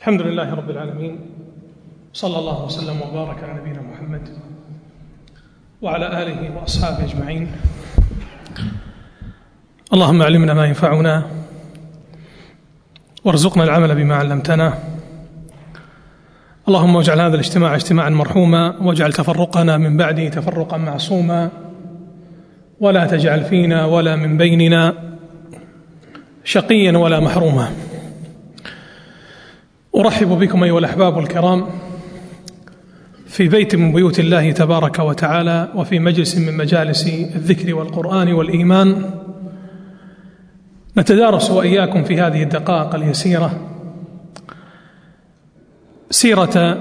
الحمد لله رب العالمين، صلى الله وسلم وبارك على نبينا محمد وعلى آله وأصحابه أجمعين. اللهم علمنا ما ينفعنا وارزقنا العمل بما علمتنا. اللهم اجعل هذا الاجتماع اجتماعا مرحوما، واجعل تفرقنا من بعده تفرقا معصوما، ولا تجعل فينا ولا من بيننا شقيا ولا محروما. أرحب بكم أيها الأحباب الكرام في بيت من بيوت الله تبارك وتعالى، وفي مجلس من مجالس الذكر والقرآن والإيمان، نتدارس وإياكم في هذه الدقائق اليسيرة سيرة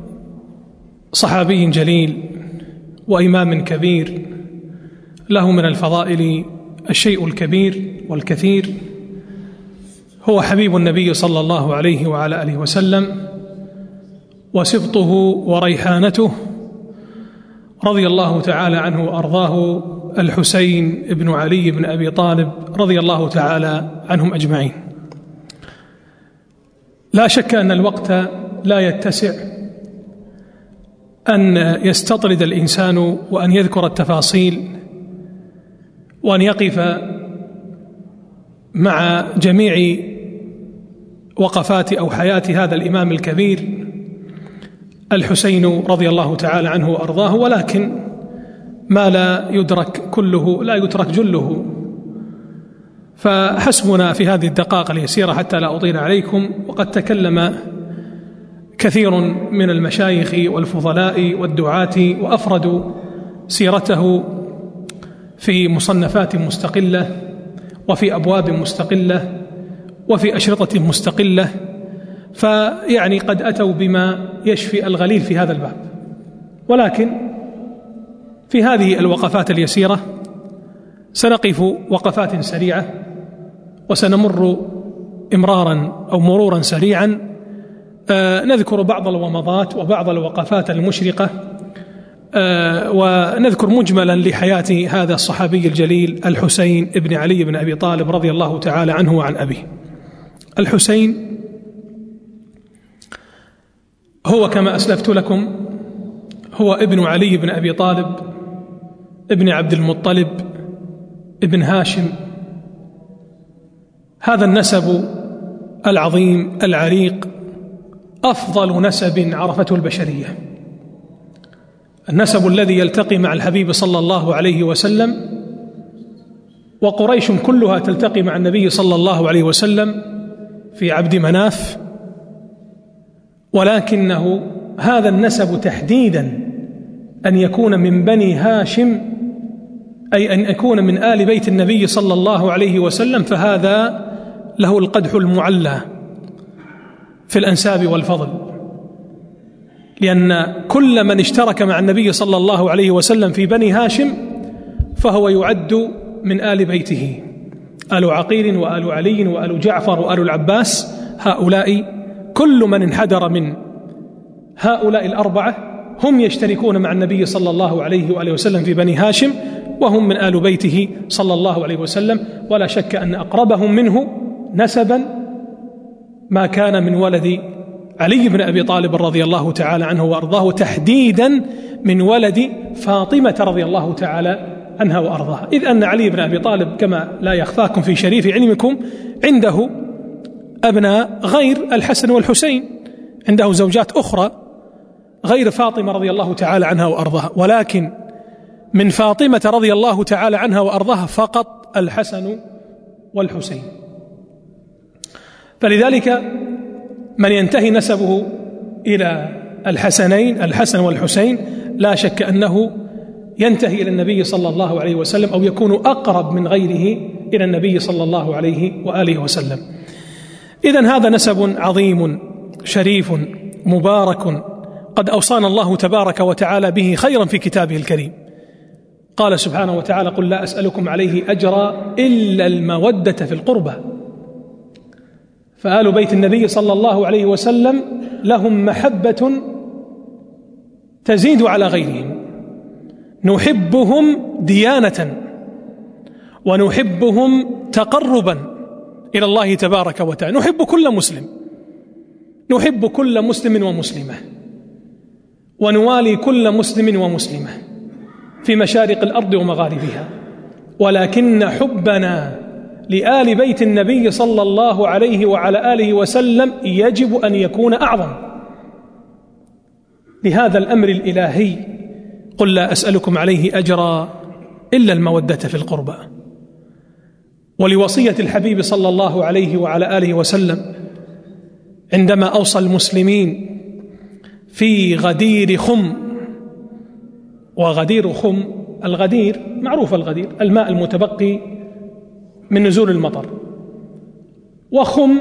صحابي جليل وإمام كبير له من الفضائل الشيء الكبير والكثير، هو حبيب النبي صلى الله عليه وعلى آله وسلم وسبطه وريحانته، رضي الله تعالى عنه وأرضاه، الحسين بن علي بن أبي طالب رضي الله تعالى عنهم أجمعين. لا شك أن الوقت لا يتسع أن يستطرد الإنسان وأن يذكر التفاصيل وأن يقف مع جميع وقفات أو حياة هذا الإمام الكبير الحسين رضي الله تعالى عنه وأرضاه، ولكن ما لا يدرك كله لا يترك جله، فحسبنا في هذه الدقائق اليسيرة حتى لا أطيل عليكم. وقد تكلم كثير من المشايخ والفضلاء والدعاة وأفردوا سيرته في مصنفات مستقلة وفي أبواب مستقلة وفي أشرطة مستقلة، فيعني قد أتوا بما يشفي الغليل في هذا الباب. ولكن في هذه الوقفات اليسيرة سنقف وقفات سريعة، وسنمر إمرارا أو مرورا سريعا، نذكر بعض الومضات وبعض الوقفات المشرقة، ونذكر مجملا لحياة هذا الصحابي الجليل الحسين بن علي بن أبي طالب رضي الله تعالى عنه وعن أبيه. الحسين هو كما أسلفت لكم هو ابن علي بن أبي طالب ابن عبد المطلب ابن هاشم، هذا النسب العظيم العريق أفضل نسب عرفته البشرية، النسب الذي يلتقي مع الحبيب صلى الله عليه وسلم، وقريش كلها تلتقي مع النبي صلى الله عليه وسلم في عبد مناف، ولكنه هذا النسب تحديدا أن يكون من بني هاشم، أي أن يكون من آل بيت النبي صلى الله عليه وسلم، فهذا له القدح المعلى في الأنساب والفضل، لأن كل من اشترك مع النبي صلى الله عليه وسلم في بني هاشم فهو يعد من آل بيته، آل عقيل وآل علي وآل جعفر وآل العباس، هؤلاء كل من انحدر من هؤلاء الأربعة هم يشتركون مع النبي صلى الله عليه وآله وسلم في بني هاشم، وهم من آل بيته صلى الله عليه وسلم. ولا شك أن أقربهم منه نسبا ما كان من ولد علي بن أبي طالب رضي الله تعالى عنه وأرضاه، تحديدا من ولد فاطمة رضي الله تعالى عنها وأرضاها، إذ أن علي بن أبي طالب كما لا يخفاكم في شريف علمكم عنده أبناء غير الحسن والحسين، عنده زوجات أخرى غير فاطمة رضي الله تعالى عنها وأرضاها، ولكن من فاطمة رضي الله تعالى عنها وأرضاها فقط الحسن والحسين. فلذلك من ينتهي نسبه إلى الحسنين الحسن والحسين لا شك أنه ينتهي إلى النبي صلى الله عليه وسلم، أو يكون أقرب من غيره إلى النبي صلى الله عليه وآله وسلم. إذن هذا نسب عظيم شريف مبارك قد أوصانا الله تبارك وتعالى به خيرا في كتابه الكريم. قال سبحانه وتعالى: قل لا أسألكم عليه أجرا إلا المودة في القربى. فآل بيت النبي صلى الله عليه وسلم لهم محبة تزيد على غيرهم، نحبهم ديانة ونحبهم تقربا إلى الله تبارك وتعالى، نحب كل مسلم، نحب كل مسلم ومسلمة ونوالي كل مسلم ومسلمة في مشارق الأرض ومغاربها، ولكن حبنا لآل بيت النبي صلى الله عليه وعلى آله وسلم يجب أن يكون أعظم لهذا الأمر الإلهي: قل لا أسألكم عليه أجرا إلا المودة في القربى. ولوصية الحبيب صلى الله عليه وعلى آله وسلم عندما أوصى المسلمين في غدير خم، وغدير خم الغدير معروف، الغدير الماء المتبقي من نزول المطر، وخم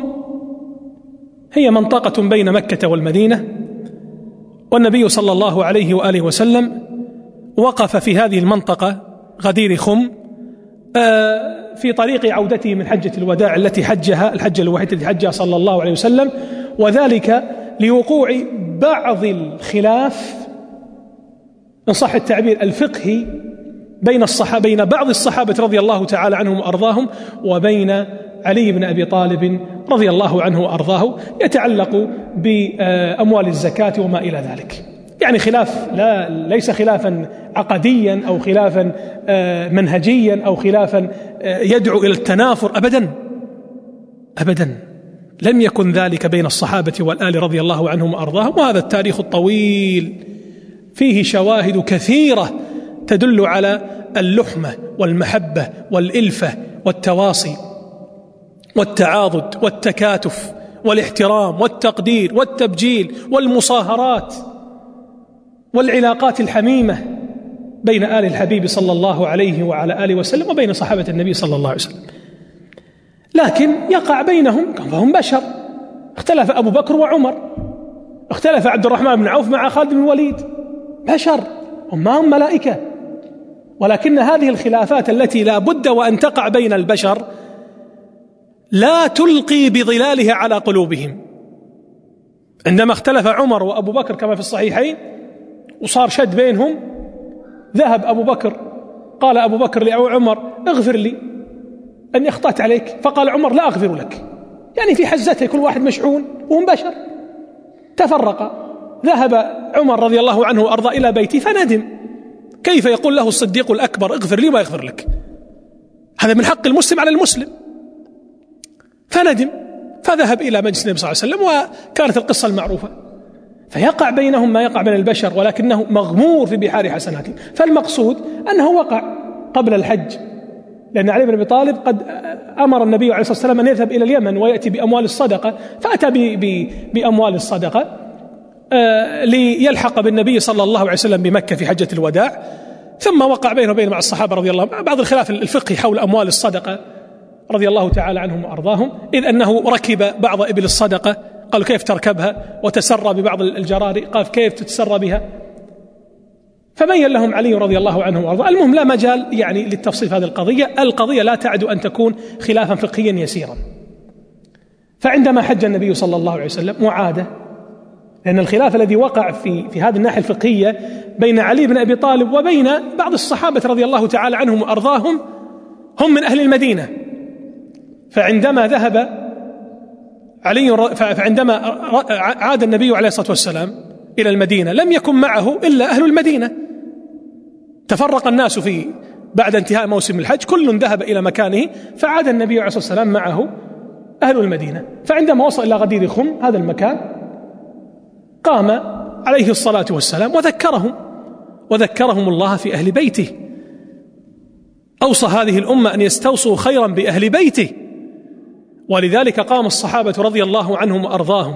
هي منطقة بين مكة والمدينة، والنبي صلى الله عليه وآله وسلم وقف في هذه المنطقة غدير خم في طريق عودته من حجة الوداع التي حجها، الحجة الوحيدة التي حجها صلى الله عليه وسلم، وذلك لوقوع بعض الخلاف إن صح التعبير الفقهي بين بعض الصحابة رضي الله تعالى عنهم وأرضاهم وبين علي بن أبي طالب رضي الله عنه وأرضاه، يتعلق بأموال الزكاة وما إلى ذلك. يعني خلاف ليس خلافا عقديا أو خلافا منهجيا أو خلافا يدعو إلى التنافر، أبدا لم يكن ذلك بين الصحابة والآل رضي الله عنهم وأرضاهم. وهذا التاريخ الطويل فيه شواهد كثيرة تدل على اللحمة والمحبة والإلفة والتواصي والتعاضد والتكاتف والاحترام والتقدير والتبجيل والمصاهرات والعلاقات الحميمة بين آل الحبيب صلى الله عليه وعلى آله وسلم وبين صحابة النبي صلى الله عليه وسلم. لكن يقع بينهم، فهم بشر، اختلف أبو بكر وعمر، اختلف عبد الرحمن بن عوف مع خالد بن الوليد، بشر هم ملائكة. ولكن هذه الخلافات التي لا بد وأن تقع بين البشر لا تلقي بظلالها على قلوبهم. عندما اختلف عمر وأبو بكر كما في الصحيحين وصار شد بينهم، ذهب أبو بكر، قال أبو بكر لعمر: اغفر لي أني أخطأت عليك، فقال عمر: لا أغفر لك. يعني في حزته، كل واحد مشحون وهم بشر. تفرق، ذهب عمر رضي الله عنه وأرضى إلى بيته فندم، كيف يقول له الصديق الأكبر اغفر لي ويغفر لك؟ هذا من حق المسلم على المسلم. فندم، فذهب إلى مجلس النبي صلى الله عليه وسلم، وكانت القصة المعروفة. فيقع بينهم ما يقع بين البشر، ولكنه مغمور في بحار حسناته. فالمقصود أنه وقع قبل الحج، لأن علي بن أبي طالب قد أمر النبي عليه الصلاة والسلام أن يذهب إلى اليمن ويأتي بأموال الصدقة، فأتى بأموال الصدقة ليلحق بالنبي صلى الله عليه وسلم بمكة في حجة الوداع. ثم وقع بينه وبين مع الصحابة رضي الله عنهم بعض الخلاف الفقهي حول أموال الصدقة رضي الله تعالى عنهم وأرضاهم، إذ أنه ركب بعض إبل الصدقة، قالوا كيف تركبها؟ وتسرى ببعض الجراري، قال كيف تتسرى بها؟ فبين لهم علي رضي الله عنه وأرضاه. المهم لا مجال يعني للتفصيل في هذه القضية لا تعد أن تكون خلافا فقهيا يسيرا. فعندما حج النبي صلى الله عليه وسلم وعاد، لأن الخلاف الذي وقع في هذه الناحية الفقهية بين علي بن أبي طالب وبين بعض الصحابة رضي الله تعالى عنهم وأرضاهم هم من أهل المدينة. فعندما فعندما عاد النبي عليه الصلاة والسلام إلى المدينة لم يكن معه إلا أهل المدينة. تفرق الناس بعد انتهاء موسم الحج، كل ذهب إلى مكانه، فعاد النبي عليه الصلاة والسلام معه أهل المدينة. فعندما وصل إلى غدير خم هذا المكان قام عليه الصلاة والسلام وذكرهم الله في أهل بيته. أوصى هذه الأمة أن يستوصوا خيرا بأهل بيته، ولذلك قام الصحابة رضي الله عنهم وأرضاهم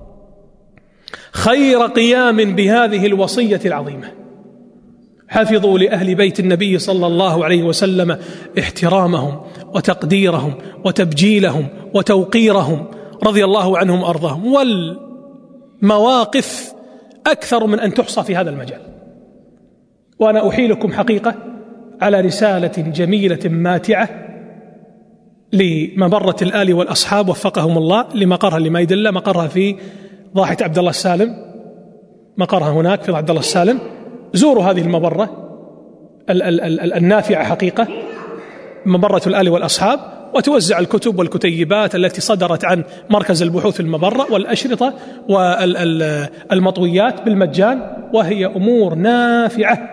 خير قيام بهذه الوصية العظيمة. حافظوا لأهل بيت النبي صلى الله عليه وسلم احترامهم وتقديرهم وتبجيلهم وتوقيرهم رضي الله عنهم وأرضاهم. والمواقف أكثر من أن تحصى في هذا المجال. وأنا أحيلكم حقيقة على رسالة جميلة ماتعة لمبرة الآل والأصحاب وفقهم الله لمقرها لما يدل، مقرها في ضاحية عبد الله السالم، مقرها هناك في عبد الله السالم. زوروا هذه المبرة النافعة حقيقة، مبرة الآل والأصحاب، وتوزع الكتب والكتيبات التي صدرت عن مركز البحوث في المبرة والأشرطة والمطويات بالمجان، وهي أمور نافعة،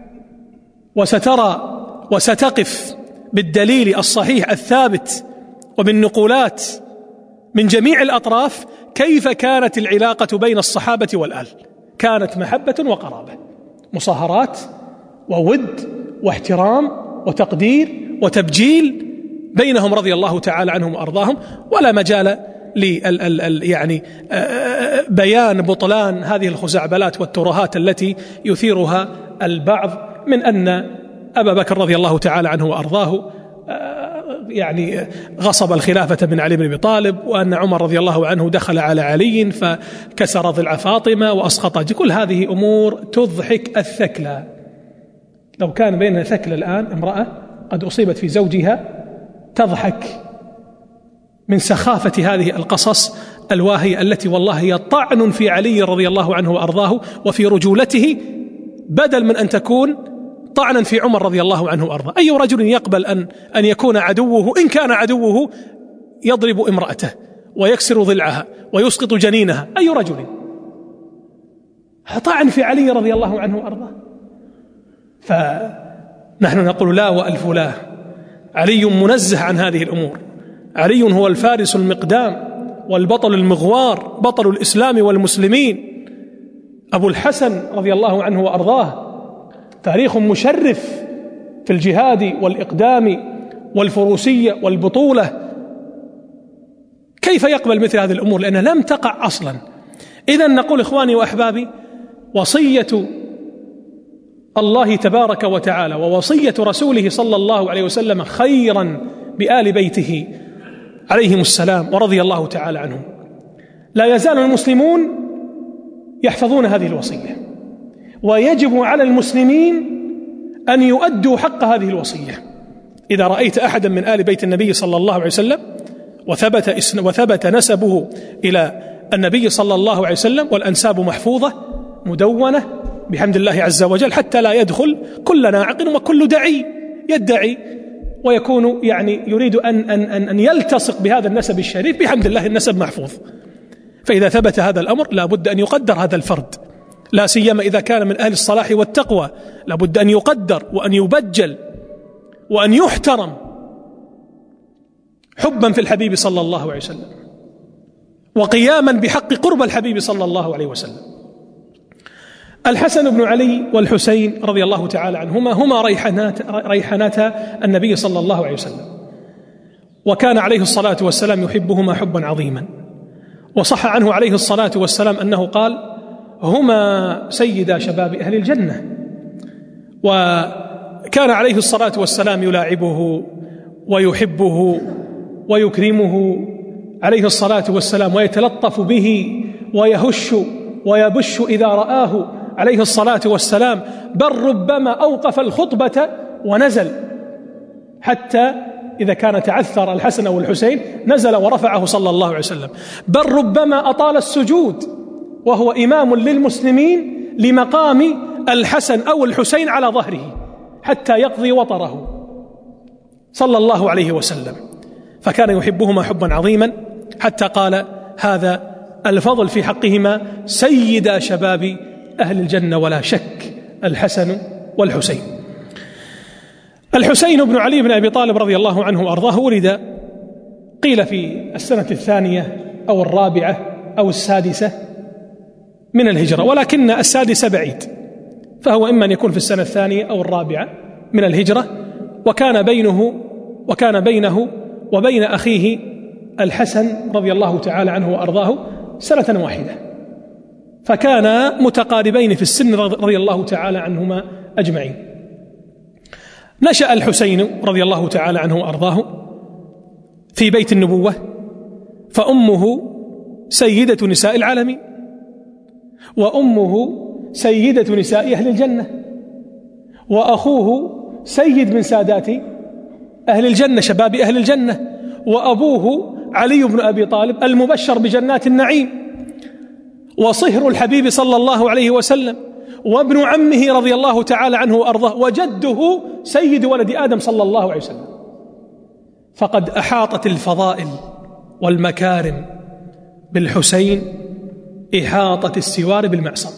وسترى وستقف بالدليل الصحيح الثابت وبالنقولات من جميع الأطراف كيف كانت العلاقة بين الصحابة والآل. كانت محبة وقرابة، مصاهرات وود واحترام وتقدير وتبجيل بينهم رضي الله تعالى عنهم وأرضاهم، ولا مجال يعني بيان بطلان هذه الخزعبلات والترهات التي يثيرها البعض من أن أبا بكر رضي الله تعالى عنه وأرضاه يعني غصب الخلافة من علي بن أبي طالب، وأن عمر رضي الله عنه دخل على علي فكسر ضلع فاطمة وأسقط. كل هذه أمور تضحك الثكلى. لو كان بيننا ثكلى الآن، امرأة قد أصيبت في زوجها، تضحك من سخافة هذه القصص الواهية التي والله هي طعن في علي رضي الله عنه وأرضاه وفي رجولته، بدل من أن تكون طعنا في عمر رضي الله عنه وأرضاه. أي رجل يقبل أن يكون عدوه، إن كان عدوه، يضرب امرأته ويكسر ضلعها ويسقط جنينها؟ أي رجل؟ طعن في علي رضي الله عنه وأرضاه. فنحن نقول لا وألف لا، علي منزه عن هذه الأمور. علي هو الفارس المقدام والبطل المغوار، بطل الإسلام والمسلمين، أبو الحسن رضي الله عنه وأرضاه، تاريخ مشرف في الجهاد والإقدام والفروسية والبطولة. كيف يقبل مثل هذه الأمور؟ لأنها لم تقع أصلا. إذن نقول إخواني وأحبابي، وصية الله تبارك وتعالى ووصية رسوله صلى الله عليه وسلم خيرا بآل بيته عليهم السلام ورضي الله تعالى عنهم. لا يزال المسلمون يحفظون هذه الوصية، ويجب على المسلمين أن يؤدوا حق هذه الوصية. إذا رأيت أحدا من آل بيت النبي صلى الله عليه وسلم وثبت نسبه إلى النبي صلى الله عليه وسلم، والأنساب محفوظة مدونة بحمد الله عز وجل، حتى لا يدخل كل ناعق وكل دعي يدعي ويكون يعني يريد أن يلتصق بهذا النسب الشريف. بحمد الله النسب محفوظ. فإذا ثبت هذا الأمر لا بد أن يقدر هذا الفرد، لا سيما إذا كان من أهل الصلاح والتقوى، لا بد أن يقدر وأن يبجل وأن يحترم حبا في الحبيب صلى الله عليه وسلم، وقياما بحق قرب الحبيب صلى الله عليه وسلم. الحسن بن علي والحسين رضي الله تعالى عنهما هما ريحاناتا النبي صلى الله عليه وسلم، وكان عليه الصلاة والسلام يحبهما حبا عظيما. وصح عنه عليه الصلاة والسلام أنه قال: هما سيدا شباب أهل الجنة. وكان عليه الصلاة والسلام يلاعبه ويحبه ويكرمه عليه الصلاة والسلام، ويتلطف به ويهش ويبش إذا رآه عليه الصلاة والسلام، بل ربما أوقف الخطبة ونزل، حتى إذا كان تعثر الحسن أو الحسين نزل ورفعه صلى الله عليه وسلم، بل ربما أطال السجود وهو إمام للمسلمين لمقام الحسن أو الحسين على ظهره حتى يقضي وطره صلى الله عليه وسلم. فكان يحبهما حبا عظيما، حتى قال هذا الفضل في حقهما سيدا شباب أهل الجنة ولا شك، الحسن والحسين. الحسين بن علي بن أبي طالب رضي الله عنه وأرضاه ولد قيل في السنة 2 أو 4 أو 6 من الهجرة، ولكن 6 بعيد، فهو إما أن يكون في السنة 2 أو 4 من الهجرة. وكان بينه وبين أخيه الحسن رضي الله تعالى عنه وأرضاه 1 سنة، فكانا متقاربين في السن رضي الله تعالى عنهما أجمعين. نشأ الحسين رضي الله تعالى عنه وأرضاه في بيت النبوة، فأمه سيدة نساء العالمين، وأمه سيدة نساء أهل الجنة، وأخوه سيد من سادات أهل الجنة شباب أهل الجنة، وأبوه علي بن أبي طالب المبشر بجنات النعيم، وصهر الحبيب صلى الله عليه وسلم، وابن عمه رضي الله تعالى عنه وأرضاه، وجده سيد ولد آدم صلى الله عليه وسلم. فقد أحاطت الفضائل والمكارم بالحسين إحاطة السوار بالمعصم.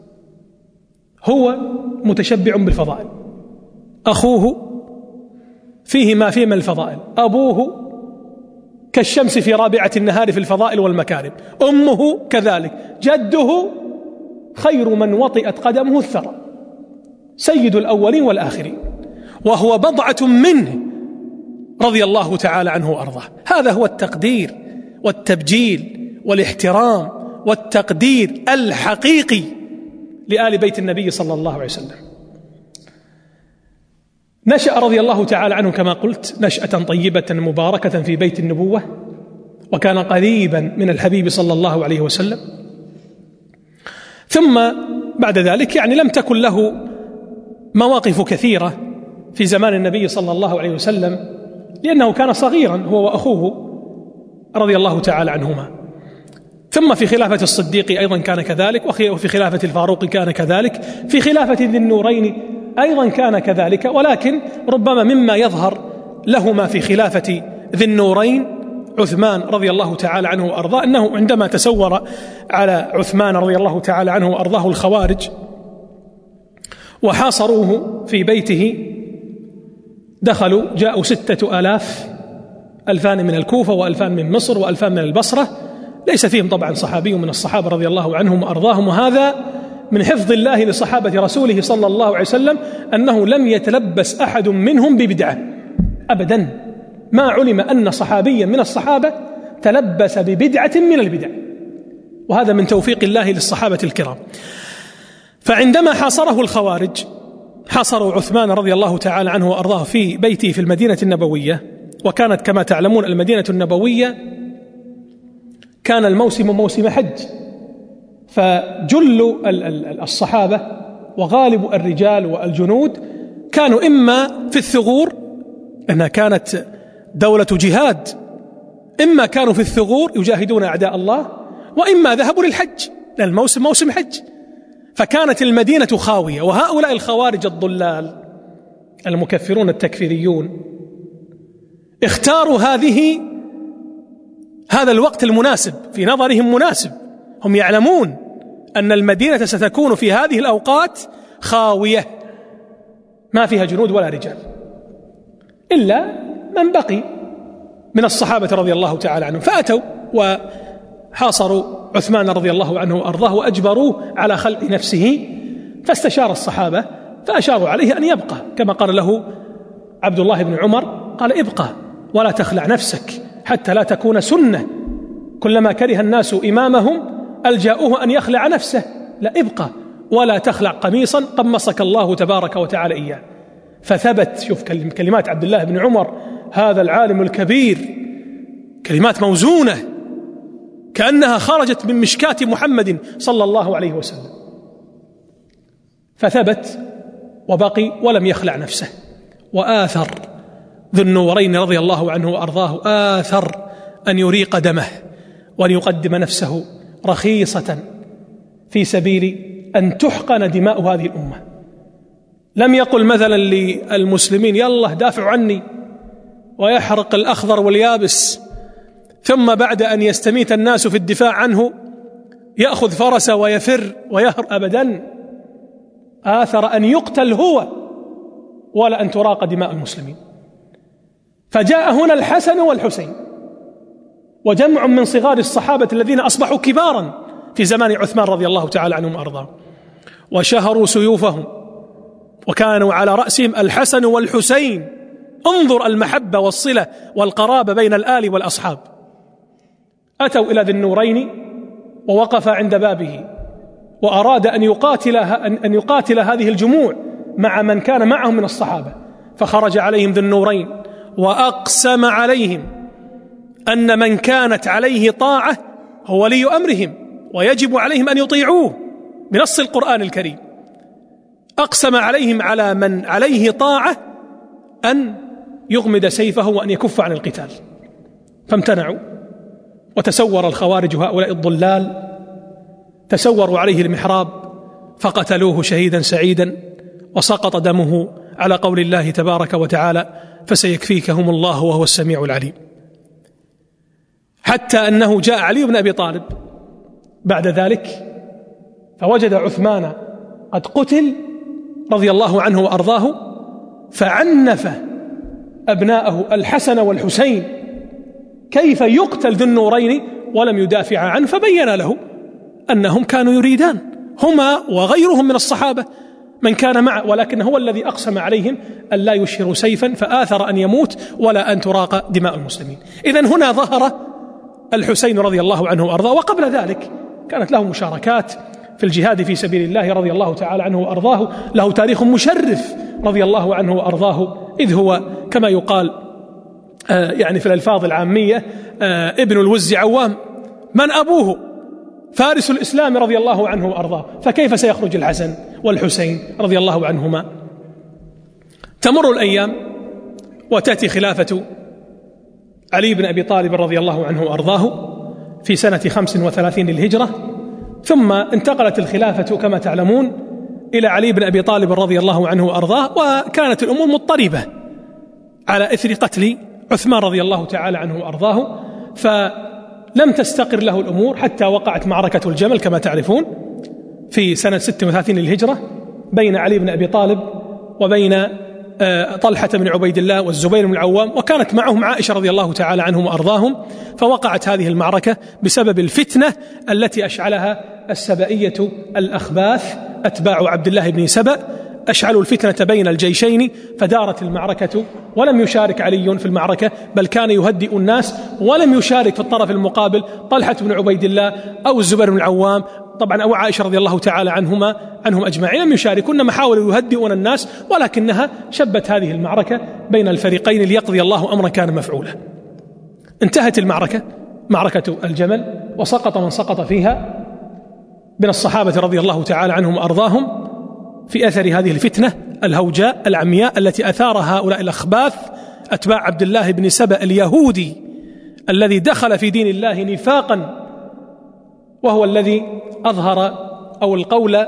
هو متشبع بالفضائل، أخوه فيه ما فيه من الفضائل، أبوه كالشمس في رابعة النهار في الفضائل والمكارم، أمه كذلك، جده خير من وطئت قدمه الثرى، سيد الأولين والآخرين، وهو بضعة منه رضي الله تعالى عنه وأرضاه. هذا هو التقدير والتبجيل والاحترام والتقدير الحقيقي لآل بيت النبي صلى الله عليه وسلم. نشأ رضي الله تعالى عنه كما قلت نشأة طيبة مباركة في بيت النبوة، وكان قريبا من الحبيب صلى الله عليه وسلم. ثم بعد ذلك لم تكن له مواقف كثيرة في زمان النبي صلى الله عليه وسلم، لأنه كان صغيرا هو وأخوه رضي الله تعالى عنهما. ثم في خلافة الصديق أيضا كان كذلك، وفي خلافة الفاروق كان كذلك، في خلافة ذي النورين أيضا كان كذلك. ولكن ربما مما يظهر لهما في خلافة ذي النورين عثمان رضي الله تعالى عنه وأرضاه، أنه عندما تسور على عثمان رضي الله تعالى عنه وأرضاه الخوارج وحاصروه في بيته، دخلوا جاءوا 6000، 2000 من الكوفة و2000 من مصر و2000 من البصرة، ليس فيهم طبعا صحابي من الصحابة رضي الله عنهم وأرضاهم. وهذا من حفظ الله لصحابة رسوله صلى الله عليه وسلم، أنه لم يتلبس أحد منهم ببدعة أبدا، ما علم أن صحابيا من الصحابة تلبس ببدعة من البدع، وهذا من توفيق الله للصحابة الكرام. فعندما حاصره الخوارج، حاصروا عثمان رضي الله تعالى عنه وأرضاه في بيته في المدينة النبوية، وكانت كما تعلمون المدينة النبوية كان الموسم موسم حج، فجل الصحابة وغالب الرجال والجنود كانوا إما في الثغور، لأنها كانت دولة جهاد، إما كانوا في الثغور يجاهدون أعداء الله، وإما ذهبوا للحج، لأن الموسم موسم حج، فكانت المدينة خاوية. وهؤلاء الخوارج الضلال المكفرون التكفيريون اختاروا هذا الوقت المناسب، في نظرهم مناسب، هم يعلمون أن المدينة ستكون في هذه الأوقات خاوية، ما فيها جنود ولا رجال إلا من بقي من الصحابة رضي الله تعالى عنهم، فأتوا وحاصروا عثمان رضي الله عنه وأرضاه وأجبروه على خلع نفسه، فاستشار الصحابة فأشاروا عليه أن يبقى، كما قال له عبد الله بن عمر، قال ابقى ولا تخلع نفسك حتى لا تكون سنة، كلما كره الناس إمامهم ألجأوه أن يخلع نفسه، لا ابقى ولا تخلع قميصا قمصك الله تبارك وتعالى إياه. فثبت، شوف كلمات عبد الله بن عمر هذا العالم الكبير، كلمات موزونة كأنها خرجت من مشكاة محمد صلى الله عليه وسلم، فثبت وبقي ولم يخلع نفسه. وآثر ذو النورين رضي الله عنه وأرضاه، آثر أن يريق دمه وأن يقدم نفسه رخيصة في سبيل أن تحقن دماء هذه الأمة. لم يقل مثلا للمسلمين يلا دافعوا عني ويحرق الأخضر واليابس، ثم بعد أن يستميت الناس في الدفاع عنه يأخذ فرسه ويفر ويهرب، أبدا، آثر أن يقتل هو ولا أن تراق دماء المسلمين. فجاء هنا الحسن والحسين وجمع من صغار الصحابة الذين أصبحوا كبارا في زمان عثمان رضي الله تعالى عنهم وأرضاهم، وشهروا سيوفهم، وكانوا على رأسهم الحسن والحسين. انظر المحبة والصلة والقرابة بين الآل والأصحاب. أتوا إلى ذي النورين ووقف عند بابه، وأراد أن يقاتل هذه الجموع مع من كان معهم من الصحابة، فخرج عليهم ذي النورين وأقسم عليهم أن من كانت عليه طاعة هو ولي أمرهم، ويجب عليهم أن يطيعوه بنص القرآن الكريم. أقسم عليهم على من عليه طاعة أن يغمد سيفه وأن يكف عن القتال، فامتنعوا. وتسور الخوارج هؤلاء الضلال، تسوروا عليه المحراب فقتلوه شهيدا سعيدا، وسقط دمه على قول الله تبارك وتعالى: فسيكفيكهم الله وهو السميع العليم. حتى أنه جاء علي بن أبي طالب بعد ذلك فوجد عثمان قد قتل رضي الله عنه وأرضاه، فعنف أبناءه الحسن والحسين كيف يقتل ذو النورين ولم يدافع عنه، فبين له أنهم كانوا يريدان، هما وغيرهم من الصحابة من كان معه، ولكن هو الذي أقسم عليهم أن لا يشهروا سيفا، فآثر أن يموت ولا أن تراق دماء المسلمين. إذن هنا ظهر الحسين رضي الله عنه وأرضاه. وقبل ذلك كانت له مشاركات في الجهاد في سبيل الله رضي الله تعالى عنه وأرضاه، له تاريخ مشرف رضي الله عنه وأرضاه، إذ هو كما يقال يعني في الألفاظ العامية ابن الوز عوام، من أبوه فارس الإسلام رضي الله عنه وأرضاه، فكيف سيخرج الحسن والحسين رضي الله عنهما؟ تمر الأيام وتأتي خلافة علي بن أبي طالب رضي الله عنه وأرضاه في سنة 35 للهجرة، ثم انتقلت الخلافة كما تعلمون إلى علي بن أبي طالب رضي الله عنه وأرضاه، وكانت الأمور مضطربة على إثر قتل عثمان رضي الله تعالى عنه وأرضاه، فلم تستقر له الأمور حتى وقعت معركة الجمل كما تعرفون في سنة 36 للهجرة بين علي بن أبي طالب وبين طلحة بن عبيد الله والزبير بن العوام، وكانت معهم عائشة رضي الله تعالى عنهم وأرضاهم. فوقعت هذه المعركة بسبب الفتنة التي أشعلها السبئية الأخباث أتباع عبد الله بن سبأ، أشعلوا الفتنة بين الجيشين، فدارت المعركة ولم يشارك علي في المعركة، بل كان يهدئ الناس، ولم يشارك في الطرف المقابل طلحة بن عبيد الله أو الزبير بن العوام طبعا أو عائشة رضي الله تعالى عنهم أجمعين، لم يشاركون، إنما حاولوا يهدئون الناس، ولكنها شبت هذه المعركة بين الفريقين ليقضي الله أمرا كان مفعولا. انتهت المعركة، معركة الجمل، وسقط من سقط فيها من الصحابة رضي الله تعالى عنهم وأرضاهم في أثر هذه الفتنة الهوجاء العمياء التي أثارها هؤلاء الأخباث أتباع عبد الله بن سبأ اليهودي الذي دخل في دين الله نفاقا، وهو الذي أظهر أو القول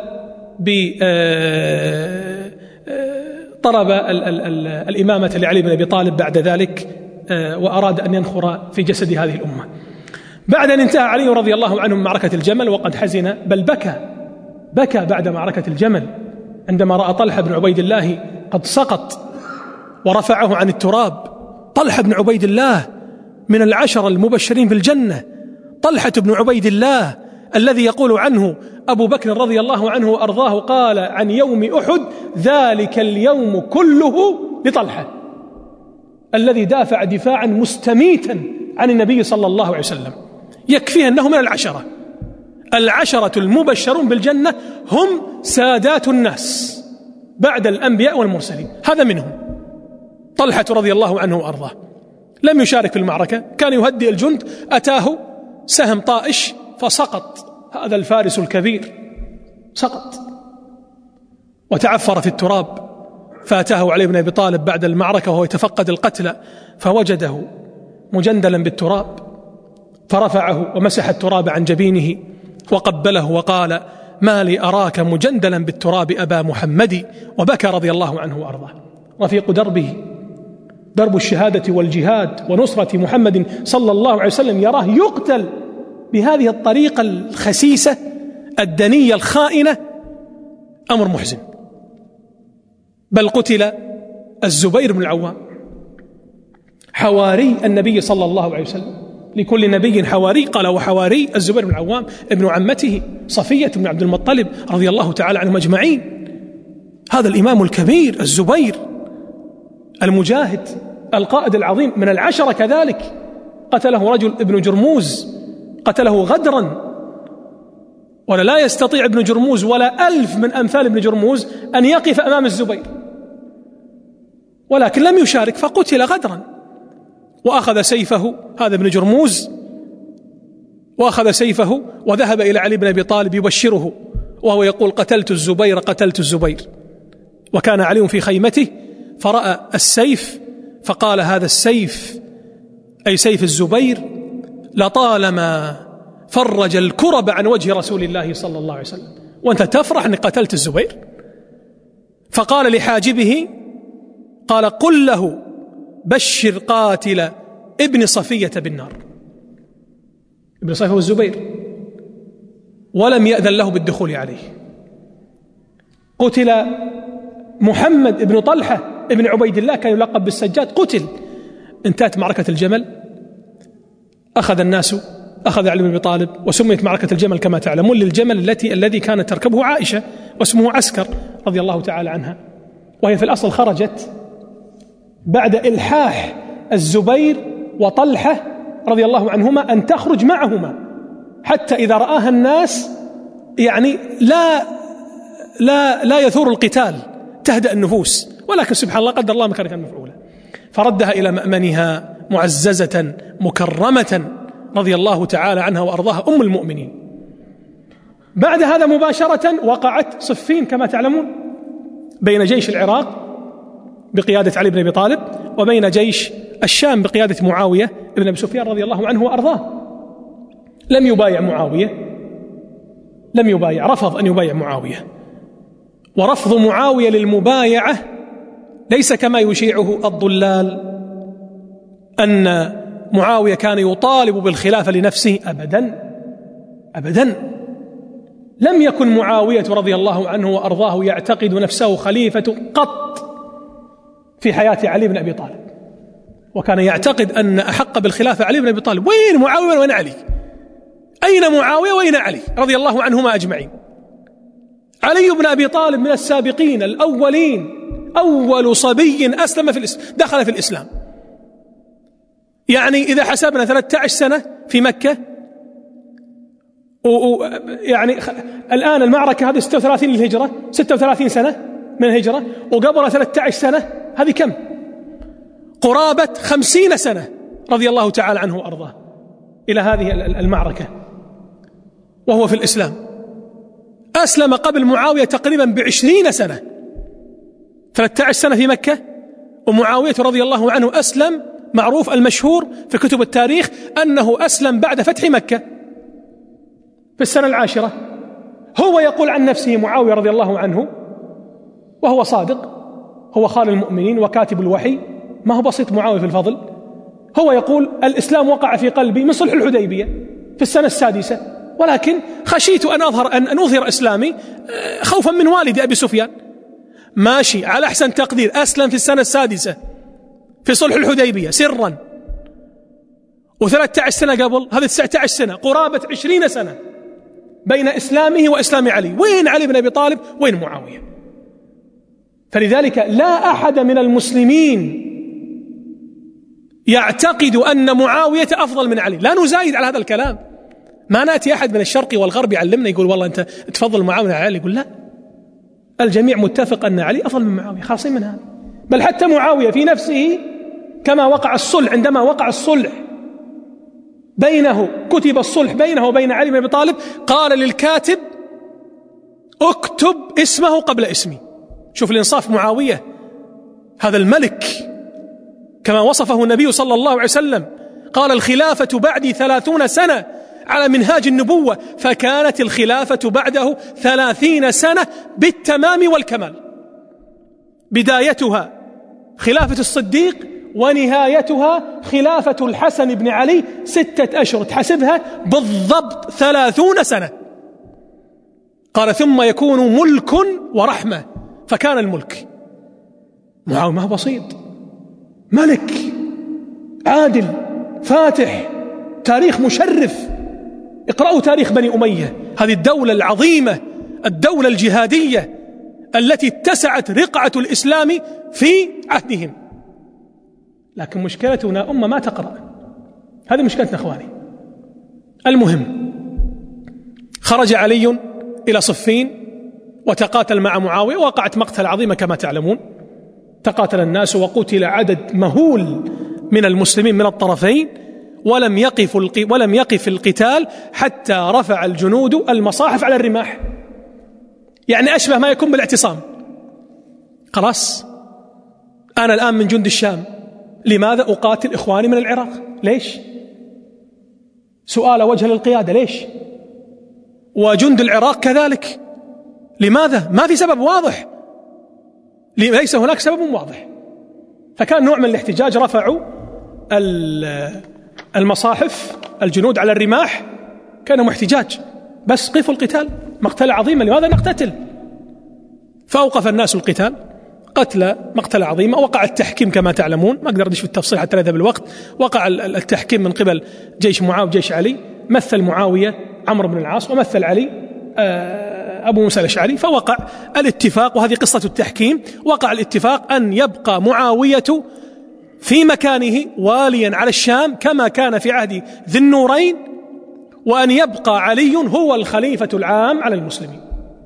بطلب الإمامة لعلي بن أبي طالب بعد ذلك، وأراد أن ينخر في جسد هذه الأمة. بعد أن انتهى علي رضي الله عنه من معركة الجمل وقد حزن بل بكى بعد معركة الجمل عندما رأى طلحة بن عبيد الله قد سقط ورفعه عن التراب. طلحة بن عبيد الله من العشر المبشرين بالجنة، طلحة بن عبيد الله الذي يقول عنه أبو بكر رضي الله عنه وأرضاه قال عن يوم أحد: ذلك اليوم كله لطلحة، الذي دافع دفاعا مستميتا عن النبي صلى الله عليه وسلم. يكفيه أنه من العشرة المبشرون بالجنة، هم سادات الناس بعد الأنبياء والمرسلين، هذا منهم طلحة رضي الله عنه وأرضاه. لم يشارك في المعركة، كان يهدئ الجند، أتاه سهم طائش فسقط هذا الفارس الكبير، سقط وتعفر في التراب. فأتاه علي بن أبي طالب بعد المعركة وهو يتفقد القتلى، فوجده مجندلا بالتراب، فرفعه ومسح التراب عن جبينه وقبله وقال: ما لي أراك مجندلا بالتراب أبا محمد، وبكى رضي الله عنه وأرضاه. رفيق دربه، درب الشهادة والجهاد ونصرة محمد صلى الله عليه وسلم، يراه يقتل بهذه الطريقة الخسيسة الدنية الخائنة، أمر محزن. بل قتل الزبير بن العوام حواري النبي صلى الله عليه وسلم، لكل نبي حواري، قال وحواري الزبير بن العوام ابن عمته صفية بن عبد المطلب رضي الله تعالى عنهم أجمعين. هذا الإمام الكبير الزبير المجاهد القائد العظيم من العشرة كذلك، قتله رجل ابن جرموز، قتله غدرا، ولا لا يستطيع ابن جرموز ولا 1000 من أمثال ابن جرموز أن يقف أمام الزبير، ولكن لم يشارك فقتل غدرا. وأخذ سيفه هذا ابن جرموز، وأخذ سيفه وذهب إلى علي بن أبي طالب يبشره وهو يقول: قتلت الزبير قتلت الزبير. وكان علي في خيمته فرأى السيف فقال: هذا السيف أي سيف الزبير لطالما فرج الكرب عن وجه رسول الله صلى الله عليه وسلم، وأنت تفرح أنك قتلت الزبير؟ فقال لحاجبه قال قل له بشر قاتل ابن صفية بالنار. ابن صفية هو الزبير، ولم يأذن له بالدخول عليه. قتل محمد ابن طلحة ابن عبيد الله، كان يلقب بالسجاد، قتل. انتهت معركة الجمل، أخذ علي بن أبي طالب، وسميت معركة الجمل كما تعلمون للجمل الذي كانت تركبه عائشة، واسمه عسكر رضي الله تعالى عنها، وهي في الأصل خرجت بعد إلحاح الزبير وطلحة رضي الله عنهما أن تخرج معهما، حتى إذا رآها الناس يعني لا يثور القتال، تهدأ النفوس، ولكن سبحان الله قدر الله ما كان مفعولا، فردها إلى مأمنها معززة مكرمة رضي الله تعالى عنها وأرضاها أم المؤمنين. بعد هذا مباشرة وقعت صفين كما تعلمون، بين جيش العراق بقيادة علي بن أبي طالب وبين جيش الشام بقيادة معاوية بن أبي سفيان رضي الله عنه وأرضاه. لم يبايع معاوية، رفض أن يبايع معاوية، ورفض معاوية للمبايعة ليس كما يشيعه الضلال أن معاوية كان يطالب بالخلافة لنفسه، أبدا. لم يكن معاوية رضي الله عنه وأرضاه يعتقد نفسه خليفة قط في حياة علي بن أبي طالب، وكان يعتقد أن أحق بالخلافة علي بن أبي طالب. وين معاوية وين علي؟ أين معاوية وين علي رضي الله عنهما أجمعين؟ علي بن أبي طالب من السابقين الأولين، أول صبي أسلم دخل في الإسلام. يعني إذا حسبنا 13 سنة في مكة، يعني الآن المعركة هذه 36 للهجرة، 36 سنة من الهجرة، وقبل 13 سنة هذه كم؟ قرابة 50 سنة رضي الله تعالى عنه وأرضاه إلى هذه المعركة وهو في الإسلام. أسلم قبل معاوية تقريبا ب20 سنة، 13 سنة في مكة، ومعاوية رضي الله عنه أسلم، معروف المشهور في كتب التاريخ أنه أسلم بعد فتح مكة في السنة 10. هو يقول عن نفسه معاوية رضي الله عنه، وهو صادق، هو خال المؤمنين وكاتب الوحي، ما هو بسيط معاوية في الفضل. هو يقول الإسلام وقع في قلبي من صلح الحديبية في السنة 6، ولكن خشيت أن أظهر إسلامي خوفا من والدي أبي سفيان. ماشي، على أحسن تقدير أسلم في السنة 6 في صلح الحديبية سرا، و13 سنة قبل، هذه 19 سنة، قرابة 20 سنة بين إسلامه وإسلام علي. وين علي بن أبي طالب؟ وين معاوية؟ فلذلك لا أحد من المسلمين يعتقد أن معاوية أفضل من علي. لا نزايد على هذا الكلام، ما نأتي أحد من الشرق والغرب يعلمنا يقول والله أنت تفضل معاوية على علي، يقول لا، الجميع متفق أن علي أفضل من معاوية، خاصين من هذا. بل حتى معاوية في نفسه كما وقع الصلح، عندما وقع الصلح بينه، كتب الصلح بينه وبين علي بن أبي طالب، قال للكاتب اكتب اسمه قبل اسمي. شوف الإنصاف معاوية، هذا الملك كما وصفه النبي صلى الله عليه وسلم، قال الخلافة بعدي 30 سنة على منهاج النبوة، فكانت الخلافة بعده 30 سنة بالتمام والكمال، بدايتها خلافة الصديق ونهايتها خلافة الحسن بن علي 6 أشهر، تحسبها بالضبط 30 سنة. قال ثم يكون ملك ورحمة، فكان الملك. معاوية ما هو بسيط، ملك عادل فاتح، تاريخ مشرف. اقرأوا تاريخ بني أمية، هذه الدولة العظيمة، الدولة الجهادية التي اتسعت رقعة الإسلام في عهدهم. لكن مشكلتنا أمة ما تقرأ، هذه مشكلتنا أخواني. المهم، خرج علي إلى صفين وتقاتل مع معاوية، وقعت مقتل عظيمة كما تعلمون، تقاتل الناس وقتل عدد مهول من المسلمين من الطرفين، ولم يقف القتال حتى رفع الجنود المصاحف على الرماح، يعني أشبه ما يكون بالاعتصام. خلاص، أنا الآن من جند الشام، لماذا أقاتل إخواني من العراق؟ ليش؟ سؤال وجه للقيادة، ليش؟ وجند العراق كذلك، لماذا؟ ما في سبب واضح، ليس هناك سبب واضح. فكان نوع من الاحتجاج، رفعوا المصاحف الجنود على الرماح، كان احتجاج، بس قفوا القتال، مقتلة عظيمة، لماذا نقتتل؟ فأوقف الناس القتال، مقتلة عظيمة. وقع التحكيم كما تعلمون، ما أقدر أدش في التفصيل حتى لا يذهب الوقت. وقع التحكيم من قبل جيش معاوية وجيش علي، مثل معاوية عمرو بن العاص، ومثل علي أبو موسى الأشعري. فوقع الاتفاق، وهذه قصة التحكيم. وقع الاتفاق أن يبقى معاوية في مكانه واليا على الشام كما كان في عهد ذي النورين، وأن يبقى علي هو الخليفة العام على المسلمين.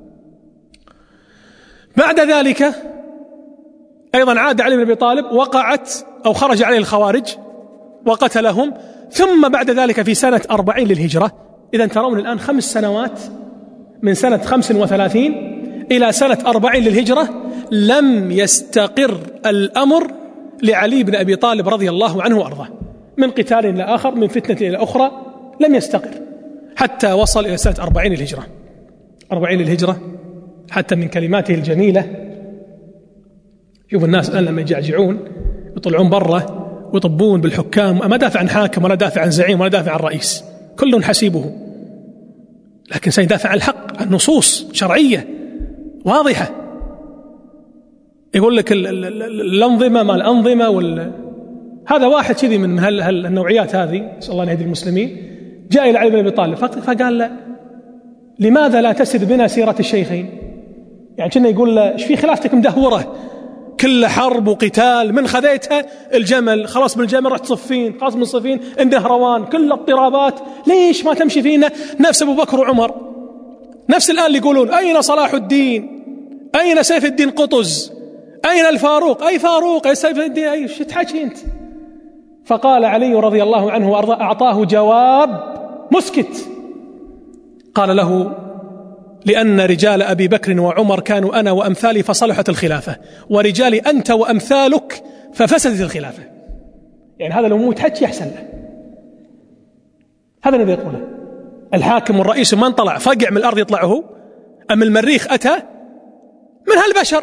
بعد ذلك أيضا عاد علي بن أبي طالب، وقعت أو خرج عليه الخوارج وقتلهم. ثم بعد ذلك في سنة 40 للهجرة، إذن ترون الآن 5 سنوات، من سنة 35 إلى سنة 40 للهجرة، لم يستقر الأمر لعلي بن أبي طالب رضي الله عنه وأرضاه، من قتال إلى آخر، من فتنة إلى أخرى، لم يستقر حتى وصل إلى سنة 40 للهجرة. 40 للهجرة، حتى من كلماته الجميلة. شوف الناس الآن لما يجعجعون يطلعون برا ويطبون بالحكام، ما دافع عن حاكم ولا دافع عن زعيم ولا دافع عن رئيس، كل حسيبه، لكن سيدافع عن الحق، عن نصوص شرعية واضحة. يقول لك الأنظمة ما الأنظمة هذا واحد كذي من النوعيات هذه، نسأل الله أن يهدي المسلمين، جاء إلى علي بن أبي طالب فقال له: لماذا لا تسد بنا سيرة الشيخين؟ يعني كنا يقول له: ايش في خلافتك مدهورة، كل حرب وقتال، من خذيتها الجمل، خلاص من الجمل رحت صفين، خلاص من صفين النهروان، كل اضطرابات، ليش ما تمشي فينا نفس أبو بكر وعمر؟ نفس الآن اللي يقولون: أين صلاح الدين؟ أين سيف الدين قطز؟ أين الفاروق؟ أي فاروق؟ أي سيف الدين؟ أي شو تحكي أنت؟ فقال علي رضي الله عنه وأرضاه، أعطاه جواب مسكت، قال له: لأن رجال أبي بكر وعمر كانوا أنا وأمثالي فصلحت الخلافة، ورجالي أنت وأمثالك ففسدت الخلافة. يعني هذا لو مو تحكي أحسن له. هذا الذي يقوله الحاكم والرئيس، من طلع فقع من الأرض يطلع هو، أم المريخ أتى من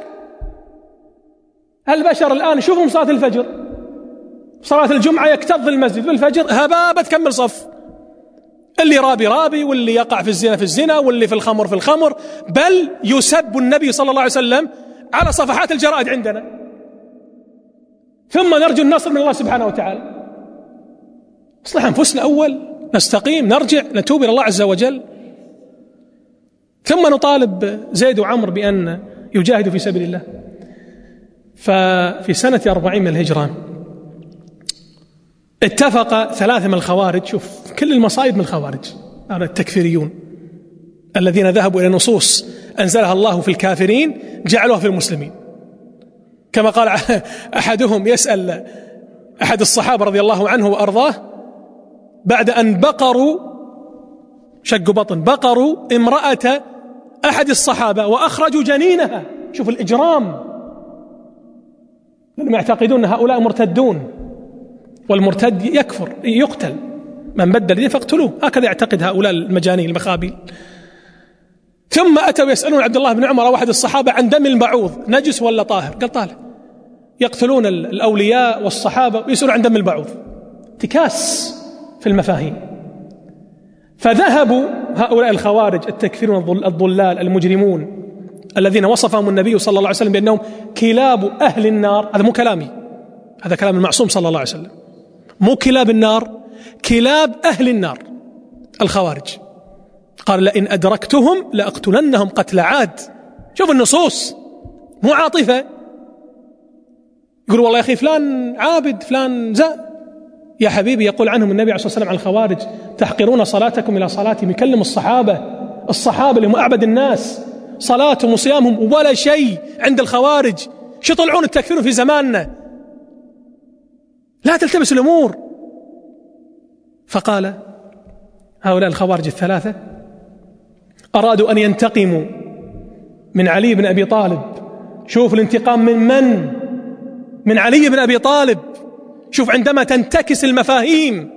هالبشر الآن. شوفوا صلاة الفجر، صلاة الجمعة يكتظ المسجد بالفجر هبابة تكمل صف، اللي رابي، واللي يقع في الزنا، واللي في الخمر، بل يسب النبي صلى الله عليه وسلم على صفحات الجرائد عندنا. ثم نرجو النصر من الله سبحانه وتعالى. نصلح أنفسنا أول، نستقيم، نرجع، نتوب إلى الله عز وجل، ثم نطالب زيد وعمر بأن يجاهدوا في سبيل الله. ففي سنة 40 من الهجرة اتفق 3 من الخوارج، شوف كل المصائب من الخوارج، هذا التكفيريون الذين ذهبوا إلى نصوص أنزلها الله في الكافرين جعلوها في المسلمين. كما قال أحدهم، يسأل أحد الصحابة رضي الله عنه وأرضاه، بعد أن بقروا امرأة أحد الصحابة وأخرجوا جنينها. شوف الإجرام، لأنهم يعتقدون هؤلاء مرتدون، والمرتد يكفر يقتل، من بدل دينه فاقتلوه، هكذا يعتقد هؤلاء المجانين المخابيل. ثم أتوا يسألون عبد الله بن عمر أو أحد الصحابة عن دم البعوض نجس ولا طاهر؟ قال طاهر. يقتلون الأولياء والصحابة ويسألون عن دم البعوض، انتكاس في المفاهيم. فذهبوا هؤلاء الخوارج التكفيرون الضلال المجرمون الذين وصفهم النبي صلى الله عليه وسلم بأنهم كلاب أهل النار، هذا مو كلامي، هذا كلام المعصوم صلى الله عليه وسلم، مو كلاب النار، كلاب أهل النار الخوارج. قال: لئن أدركتهم لأقتلنهم قتل عاد. شوف النصوص، مو عاطفة. يقول والله يا أخي فلان عابد، فلان زاء. يا حبيبي، يقول عنهم النبي عليه الصلاة والسلام عن الخوارج: تحقرون صلاتكم إلى صلاتهم. يكلم الصحابة اللي هم أعبد الناس، صلاتهم وصيامهم ولا شيء عند الخوارج. شو طلعون التكفير في زماننا؟ لا تلتبس الأمور. فقال هؤلاء الخوارج 3 أرادوا أن ينتقموا من علي بن أبي طالب. شوف الانتقام من علي بن أبي طالب. شوف عندما تنتكس المفاهيم،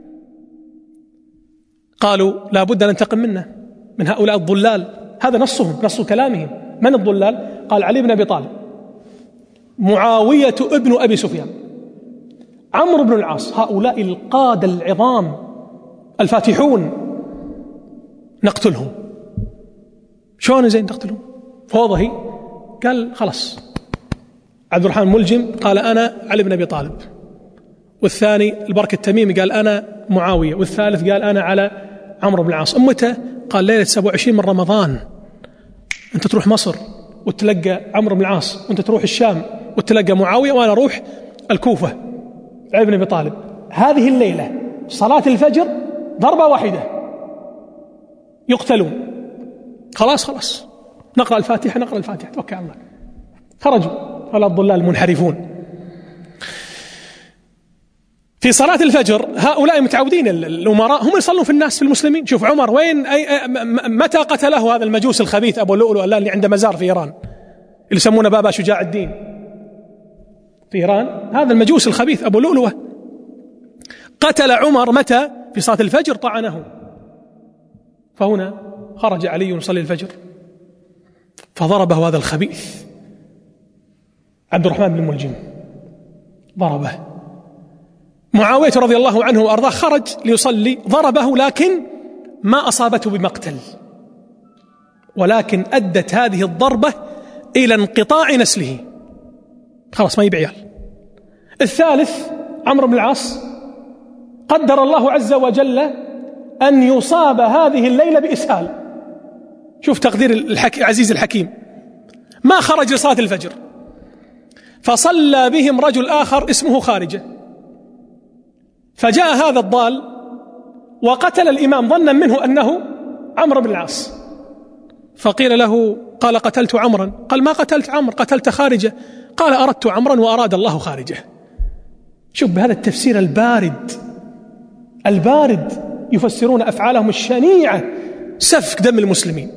قالوا لا بد أن ننتقم منه، من هؤلاء الضلال. هذا نصهم، نص كلامهم. من الضلال؟ قال علي بن أبي طالب. معاوية ابن أبي سفيان، عمرو بن العاص، هؤلاء القادة العظام الفاتحون نقتلهم. شلون زين نقتلهم؟ فوضى. قال خلاص عبد الرحمن الملجم قال أنا علي بن أبي طالب، والثاني البرك التميمي قال أنا معاوية، والثالث قال أنا على عمرو بن العاص. متى؟ قال ليلة 27 من رمضان. أنت تروح مصر وتلقى عمرو بن العاص، وأنت تروح الشام وتلقى معاوية، وأنا أروح الكوفة علي بن أبي طالب. هذه الليلة صلاة الفجر ضربة واحدة يقتلون. خلاص نقرأ الفاتحة توكل على الله. خرجوا على الضلال المنحرفون في صلاة الفجر. هؤلاء متعودين الأمراء هم يصلون في الناس في المسلمين. شوف عمر وين متى قتله هذا المجوس الخبيث أبو لؤلؤ اللي عنده مزار في إيران اللي يسمونه بابا شجاع الدين في إيران. هذا المجوس الخبيث أبو لؤلؤ قتل عمر متى؟ في صلاة الفجر طعنه. فهنا خرج علي يصلي الفجر فضربه هذا الخبيث عبد الرحمن بن الملجم، ضربه. معاوية رضي الله عنه وأرضاه خرج ليصلي، ضربه لكن ما أصابته بمقتل، ولكن أدت هذه الضربة إلى انقطاع نسله، خلاص ما يبي عيال. الثالث عمرو بن العاص قدر الله عز وجل أن يصاب هذه الليلة بإسهال. شوف تقدير عزيز الحكيم، ما خرج لصلاة الفجر، فصلى بهم رجل آخر اسمه خارجة، فجاء هذا الضال وقتل الإمام ظنا منه أنه عمرو بن العاص، فقيل له قال قتلت عمرا، قال ما قتلت عمرو قتلت خارجة، قال أردت عمرا وأراد الله خارجة. شوف بهذا التفسير البارد يفسرون أفعالهم الشنيعة، سفك دم المسلمين.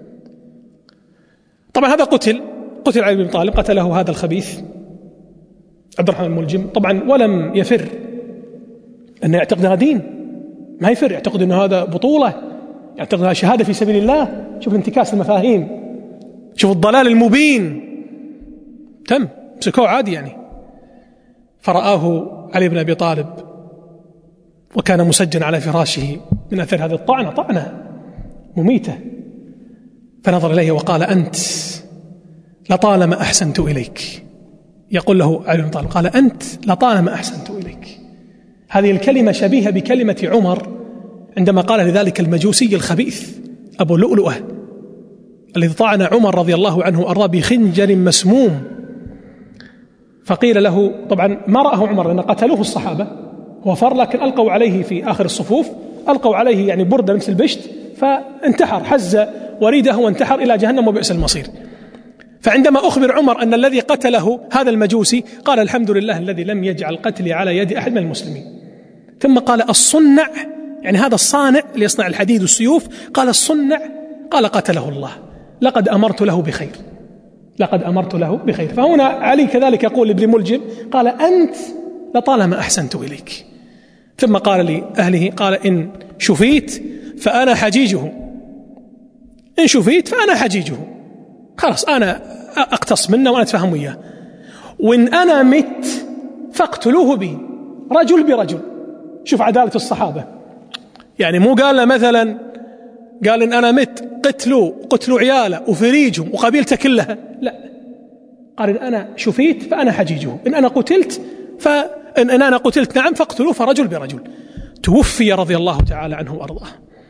طبعا هذا قتل علي بن طالب، قتله هذا الخبيث عبد الرحمن الملجم طبعا، ولم يفر أنه يعتقد هذا دين، ما يفر، يعتقد أنه هذا بطولة، يعتقد هذا شهادة في سبيل الله. شوف انتكاس المفاهيم، شوف الضلال المبين، تم مسكوه عادي يعني. فرآه علي بن أبي طالب وكان مسجن على فراشه من أثر هذه الطعنة، طعنة مميتة، فنظر إليه وقال أنت لطالما أحسنت إليك. يقول له علي بن طالب قال أنت لطالما أحسنت إليك. هذه الكلمة شبيهة بكلمة عمر عندما قال لذلك المجوسي الخبيث أبو لؤلؤة الذي طعن عمر رضي الله عنه وأرضاه بخنجر مسموم. فقيل له، طبعا ما رأه عمر لأن قتلوه الصحابة وفر، لكن ألقوا عليه في آخر الصفوف، ألقوا عليه يعني بردة مثل البشت، فانتحر، حز وريده وانتحر إلى جهنم وبئس المصير. فعندما أخبر عمر أن الذي قتله هذا المجوسي قال الحمد لله الذي لم يجعل قتلي على يد أحد من المسلمين. ثم قال الصنع، يعني هذا الصانع اللي يصنع الحديد والسيوف، قال الصنع، قال قتله الله، لقد أمرت له بخير، لقد أمرت له بخير. فهنا علي كذلك يقول لابن ملجم قال أنت لطالما أحسنت إليك. ثم قال لأهله قال إن شفيت فأنا حجيجه، إن شفيت فأنا حجيجه، خلاص أنا أقتص منه وأنا أتفهم وياه، وإن أنا مت فاقتلوه بي رجل برجل. شوف عدالة الصحابة، يعني مو قال له مثلا قال إن أنا مت قتلوا عياله وفريجهم وقبيلته كلها، لا، قال إن أنا شفيت فأنا حجيجه، إن أنا قتلت فإن أنا قتلت نعم فاقتلوه فرجل برجل. توفي رضي الله تعالى عنه وأرضاه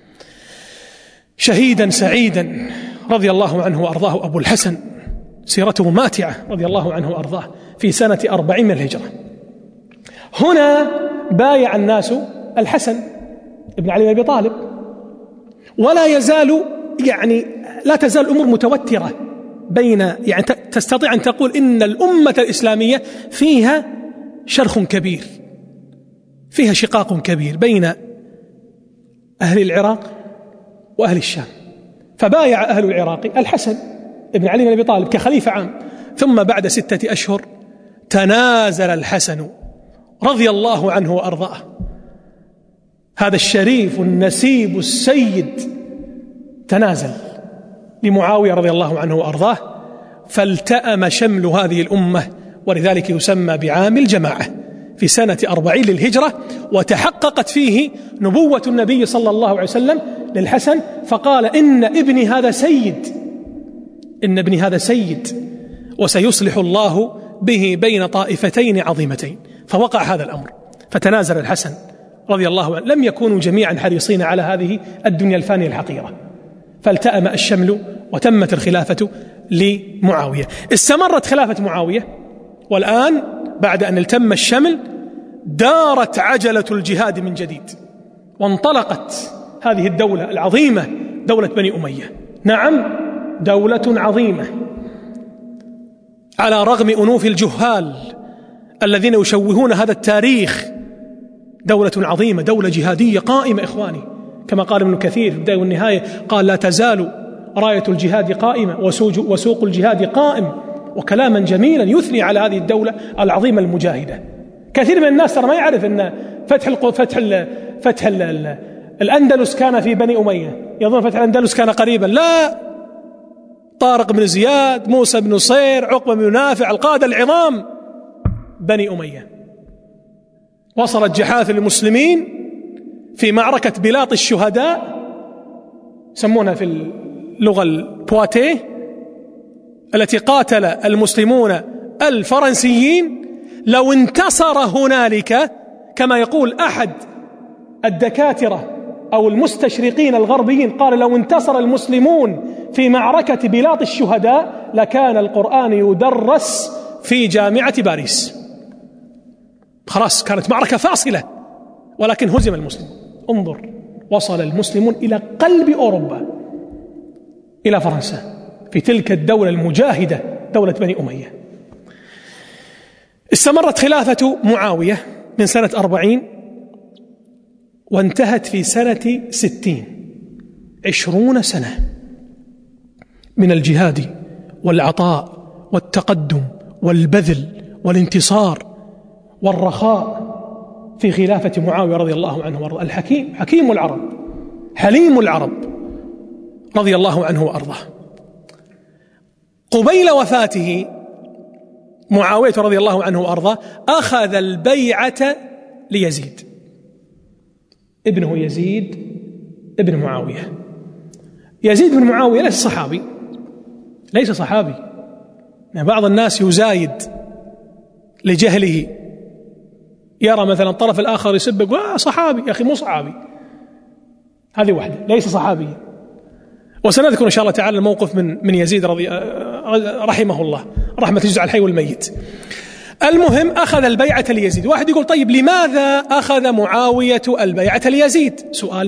شهيدا سعيدا رضي الله عنه وأرضاه أبو الحسن، سيرته ماتعة رضي الله عنه وأرضاه، في سنة 40 من الهجرة. هنا بايع الناس الحسن ابن علي بن أبي طالب، ولا يزال يعني لا تزال الأمور متوترة بين، يعني تستطيع أن تقول إن الأمة الإسلامية فيها شرخ كبير، فيها شقاق كبير بين أهل العراق وأهل الشام. فبايع أهل العراق الحسن ابن علي بن أبي طالب كخليفة عام، ثم بعد 6 أشهر تنازل الحسن رضي الله عنه وأرضاه، هذا الشريف النسيب السيد تنازل لمعاوية رضي الله عنه وأرضاه، فالتأم شمل هذه الأمة ولذلك يسمى بعام الجماعة في سنة 40 للهجرة، وتحققت فيه نبوة النبي صلى الله عليه وسلم للحسن، فقال إن ابني هذا سيد وسيصلح الله به بين طائفتين عظيمتين. فوقع هذا الأمر، فتنازل الحسن رضي الله عنه. لم يكونوا جميعا حريصين على هذه الدنيا الفانية الحقيرة، فالتأم الشمل وتمت الخلافة لمعاوية. استمرت خلافة معاوية، والآن بعد أن التم الشمل دارت عجلة الجهاد من جديد، وانطلقت هذه الدولة العظيمة دولة بني أمية. نعم، دولة عظيمة على رغم أنوف الجهال الذين يشوهون هذا التاريخ، دولة عظيمة، دولة جهادية قائمة إخواني، كما قال ابن كثير في البداية والنهاية، قال لا تزال راية الجهاد قائمة وسوق الجهاد قائم، وكلاما جميلا يثني على هذه الدولة العظيمة المجاهدة. كثير من الناس ترى ما يعرف أن فتح الأندلس كان في بني أمية، يظن فتح الأندلس كان قريبا. لا، طارق بن زياد، موسى بن نصير، عقبة بن نافع، القادة العظام بني أمية. وصلت جحافل المسلمين في معركة بلاط الشهداء، يسمونها في اللغة البواتيه، التي قاتل المسلمون الفرنسيين. لو انتصر هنالك، كما يقول أحد الدكاترة أو المستشرقين الغربيين، قال لو انتصر المسلمون في معركة بلاط الشهداء لكان القرآن يدرس في جامعة باريس. خلاص، كانت معركة فاصلة، ولكن هزم المسلمون. انظر، وصل المسلمون إلى قلب أوروبا، إلى فرنسا، في تلك الدولة المجاهدة، دولة بني أمية. استمرت خلافة معاوية من سنة 40 وانتهت في سنة 60، 20 سنة من الجهاد والعطاء والتقدم والبذل والانتصار والرخاء في خلافة معاوية رضي الله عنه وارضاه. الحكيم، حكيم العرب، حليم العرب رضي الله عنه وارضاه. قبيل وفاته معاوية رضي الله عنه وارضاه أخذ البيعة ليزيد، ابنه يزيد ابن معاوية. يزيد بن معاوية ليس صحابي. يعني بعض الناس يزايد لجهله، يرى مثلا الطرف الآخر يسب يقول صحابي، يا أخي مو صحابي، هذه واحدة، ليس صحابي. وسنذكر إن شاء الله تعالى الموقف من يزيد رحمه الله رحمة تجزع الحي والميت. المهم، أخذ البيعة ليزيد. واحد يقول طيب لماذا أخذ معاوية البيعة ليزيد؟ سؤال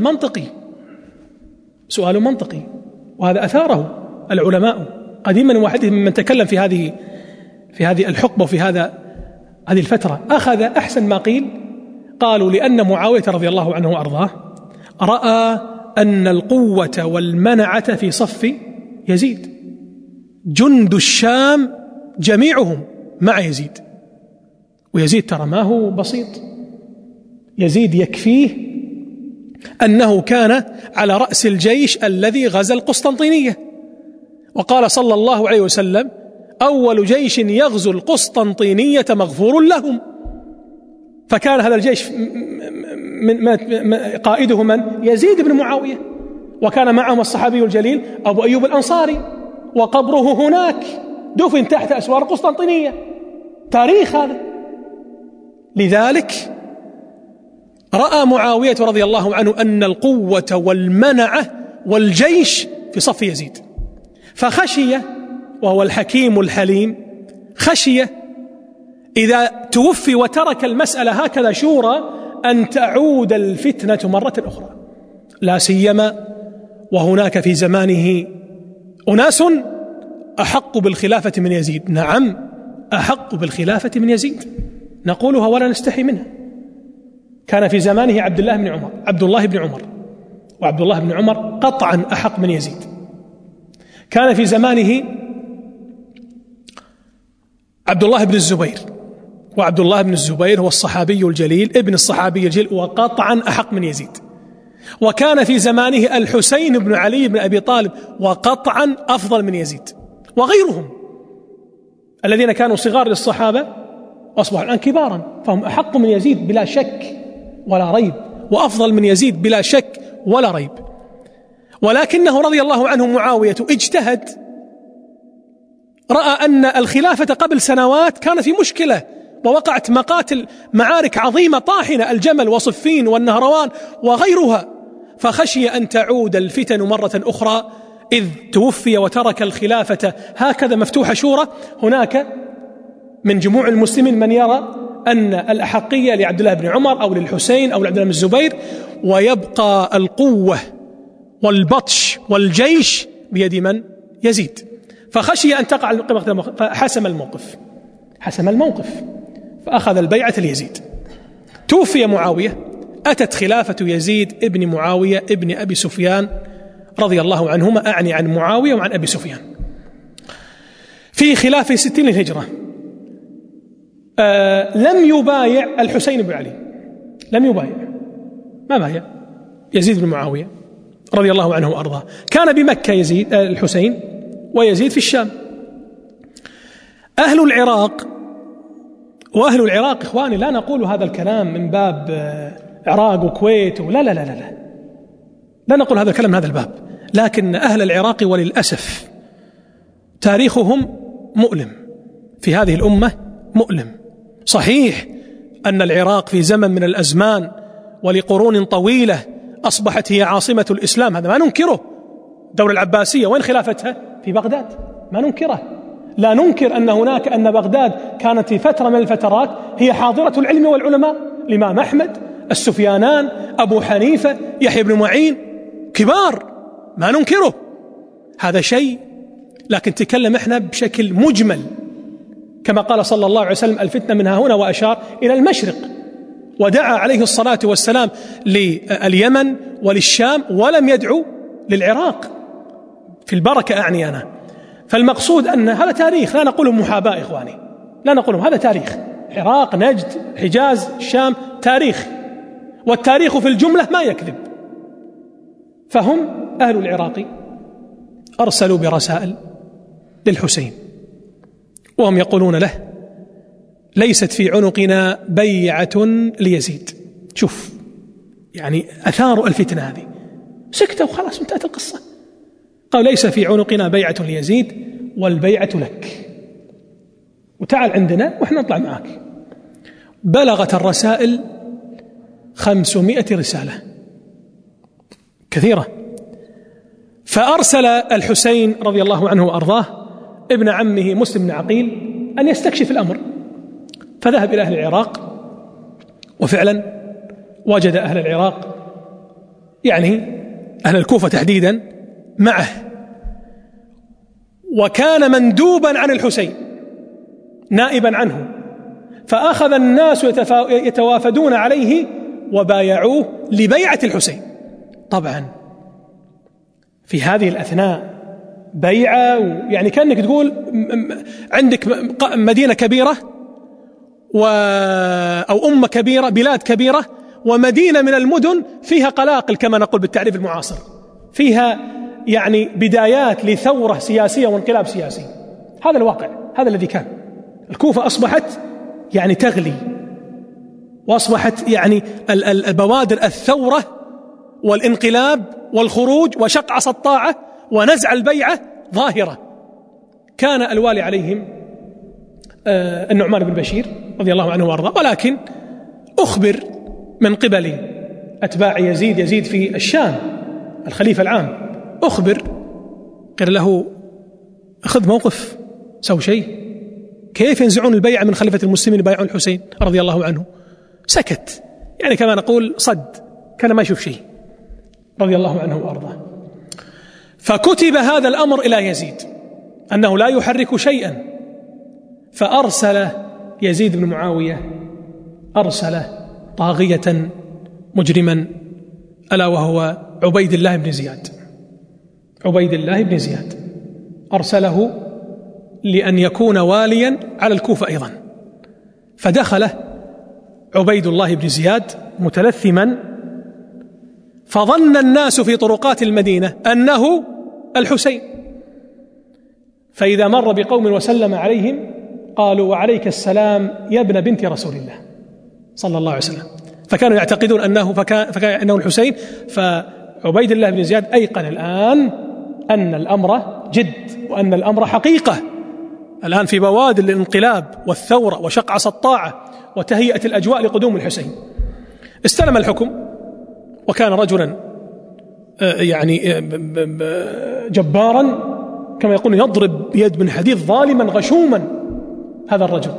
منطقي، وهذا أثاره العلماء قديما وحدهم ممن تكلم في هذه الحقبة وفي هذه الفترة. أخذ أحسن ما قالوا لأن معاوية رضي الله عنه وأرضاه رأى أن القوة والمنعة في صف يزيد، جند الشام جميعهم مع يزيد، ويزيد ترى ما هو بسيط. يزيد يكفيه أنه كان على رأس الجيش الذي غزا القسطنطينية، وقال صلى الله عليه وسلم أول جيش يغزو القسطنطينية مغفور لهم. فكان هذا الجيش قائده من؟ يزيد بن معاوية، وكان معهم الصحابي الجليل أبو أيوب الأنصاري، وقبره هناك دفن تحت أسوار القسطنطينية. تاريخ هذا. لذلك رأى معاوية رضي الله عنه أن القوة والمنعة والجيش في صف يزيد، فخشي، وهو الحكيم الحليم، خشي إذا توفي وترك المسألة هكذا شورى أن تعود الفتنة مرة أخرى، لا سيما وهناك في زمانه أناس أحق بالخلافة من يزيد. نعم، أحق بالخلافة من يزيد، نقولها ولا نستحي منها. كان في زمانه عبد الله بن عمر، وعبد الله بن عمر قطعا أحق من يزيد. كان في زمانه عبد الله بن الزبير، وعبد الله بن الزبير هو الصحابي الجليل ابن الصحابي الجليل، وقطعا أحق من يزيد. وكان في زمانه الحسين بن علي بن أبي طالب، وقطعا أفضل من يزيد، وغيرهم. الذين كانوا صغار للصحابة أصبحوا الآن كبارا، فهم أحق من يزيد بلا شك ولا ريب، وأفضل من يزيد بلا شك ولا ريب. ولكنه رضي الله عنه معاوية اجتهد، رأى أن الخلافة قبل سنوات كانت في مشكلة، ووقعت مقاتل معارك عظيمة طاحنة، الجمل وصفين والنهروان وغيرها، فخشي أن تعود الفتن مرة أخرى، إذ توفي وترك الخلافة هكذا مفتوحة شورى. هناك من جموع المسلمين من يرى أن الأحقية لعبد الله بن عمر أو للحسين أو لعبد الله بن الزبير، ويبقى القوة والبطش والجيش بيد من؟ يزيد. فخشي أن تقع القمة، فحسم الموقف فأخذ البيعة ليزيد. توفي معاوية، أتت خلافة يزيد ابن معاوية ابن أبي سفيان رضي الله عنهما، أعني عن معاوية وعن أبي سفيان، في خلافة 60 للهجرة. لم يبايع الحسين بن علي، لم يبايع، ما بايع يزيد بن معاوية رضي الله عنه وأرضاه. كان بمكة يزيد الحسين، ويزيد في الشام. أهل العراق، وأهل العراق إخواني لا نقول هذا الكلام من باب عراق وكويت، لا لا لا لا لا، لا نقول هذا الكلام من هذا الباب، لكن أهل العراق وللأسف تاريخهم مؤلم في هذه الأمة، مؤلم. صحيح أن العراق في زمن من الأزمان ولقرون طويلة أصبحت هي عاصمة الإسلام، هذا ما ننكره. الدولة العباسية وين خلافتها؟ في بغداد، ما ننكره. لا ننكر أن بغداد كانت في فترة من الفترات هي حاضرة العلم والعلماء، الإمام أحمد، السفيانان، أبو حنيفة، يحيى بن معين، كبار، ما ننكره هذا شيء. لكن تكلم احنا بشكل مجمل، كما قال صلى الله عليه وسلم: الفتنة من ها هنا، وأشار إلى المشرق، ودعا عليه الصلاة والسلام لليمن وللشام، ولم يدعو للعراق في البركة، أعني أنا. فالمقصود أن هذا تاريخ، لا نقوله محاباة إخواني، لا نقوله، هذا تاريخ. عراق، نجد، حجاز، الشام، تاريخ، والتاريخ في الجملة ما يكذب. فهم أهل العراق أرسلوا برسائل للحسين، وهم يقولون له: ليست في عنقنا بيعة ليزيد. شوف يعني أثاروا الفتنة هذه، سكتوا وخلاص انتهت القصة. قال: ليس في عنقنا بيعة ليزيد، والبيعة لك، وتعال عندنا وإحنا نطلع معك. بلغت الرسائل 500 رسالة، كثيرة. فأرسل الحسين رضي الله عنه وأرضاه ابن عمه مسلم بن عقيل أن يستكشف الأمر، فذهب إلى أهل العراق، وفعلا وجد أهل العراق، يعني أهل الكوفة تحديدا، معه، وكان مندوبا عن الحسين نائبا عنه، فأخذ الناس يتوافدون عليه وبايعوه لبيعة الحسين. طبعا في هذه الأثناء بيعة، يعني كأنك تقول عندك مدينة كبيرة أو أمة كبيرة، بلاد كبيرة، ومدينة من المدن فيها قلاقل كما نقول بالتعريف المعاصر، فيها يعني بدايات لثورة سياسية وانقلاب سياسي. هذا الواقع، هذا الذي كان. الكوفة أصبحت يعني تغلي، وأصبحت يعني البوادر الثورة والانقلاب والخروج وشق عصا الطاعة ونزع البيعة ظاهرة. كان الوالي عليهم النعمان بن بشير رضي الله عنه وارضاه، ولكن أخبر من قبل أتباع يزيد في الشام، الخليفة العام، أخبر، قال له: أخذ موقف، سوي شيء، كيف ينزعون البيعة من خليفة المسلمين يبايعون الحسين رضي الله عنه؟ سكت، يعني كما نقول صد، كان ما يشوف شيء رضي الله عنه وأرضاه. فكتب هذا الأمر إلى يزيد أنه لا يحرك شيئا، فأرسل يزيد بن معاوية، أرسل طاغية مجرما، ألا وهو عبيد الله بن زياد. عبيد الله بن زياد أرسله لأن يكون واليا على الكوفة أيضا. فدخل عبيد الله بن زياد متلثما، فظن الناس في طرقات المدينة أنه الحسين، فإذا مر بقوم وسلم عليهم قالوا وعليك السلام يا ابن بنت رسول الله صلى الله عليه وسلم، فكانوا يعتقدون أنه الحسين. فعبيد الله بن زياد أيقن الآن أن الأمر جد وأن الأمر حقيقة، الآن في بوادر الانقلاب والثورة وشق عصا الطاعة وتهيئة الأجواء لقدوم الحسين. استلم الحكم وكان رجلا يعني جبارا كما يقول، يضرب بيد من حديد، ظالما غشوما هذا الرجل.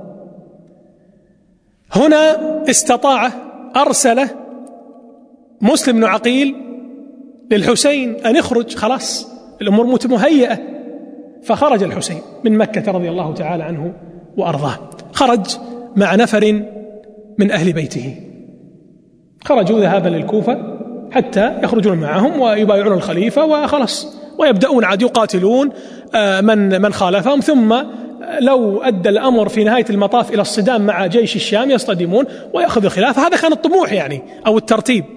هنا استطاع أرسل مسلم بن عقيل للحسين أن يخرج، خلاص الأمور مهيئة. فخرج الحسين من مكة رضي الله تعالى عنه وأرضاه، خرج مع نفر من أهل بيته، خرجوا ذهابا للكوفة حتى يخرجون معهم ويبايعون الخليفة وخلاص، ويبدأون عاد يقاتلون من خالفهم، ثم لو أدى الأمر في نهاية المطاف إلى الصدام مع جيش الشام يصطدمون ويأخذ الخلافة. هذا كان الطموح يعني أو الترتيب.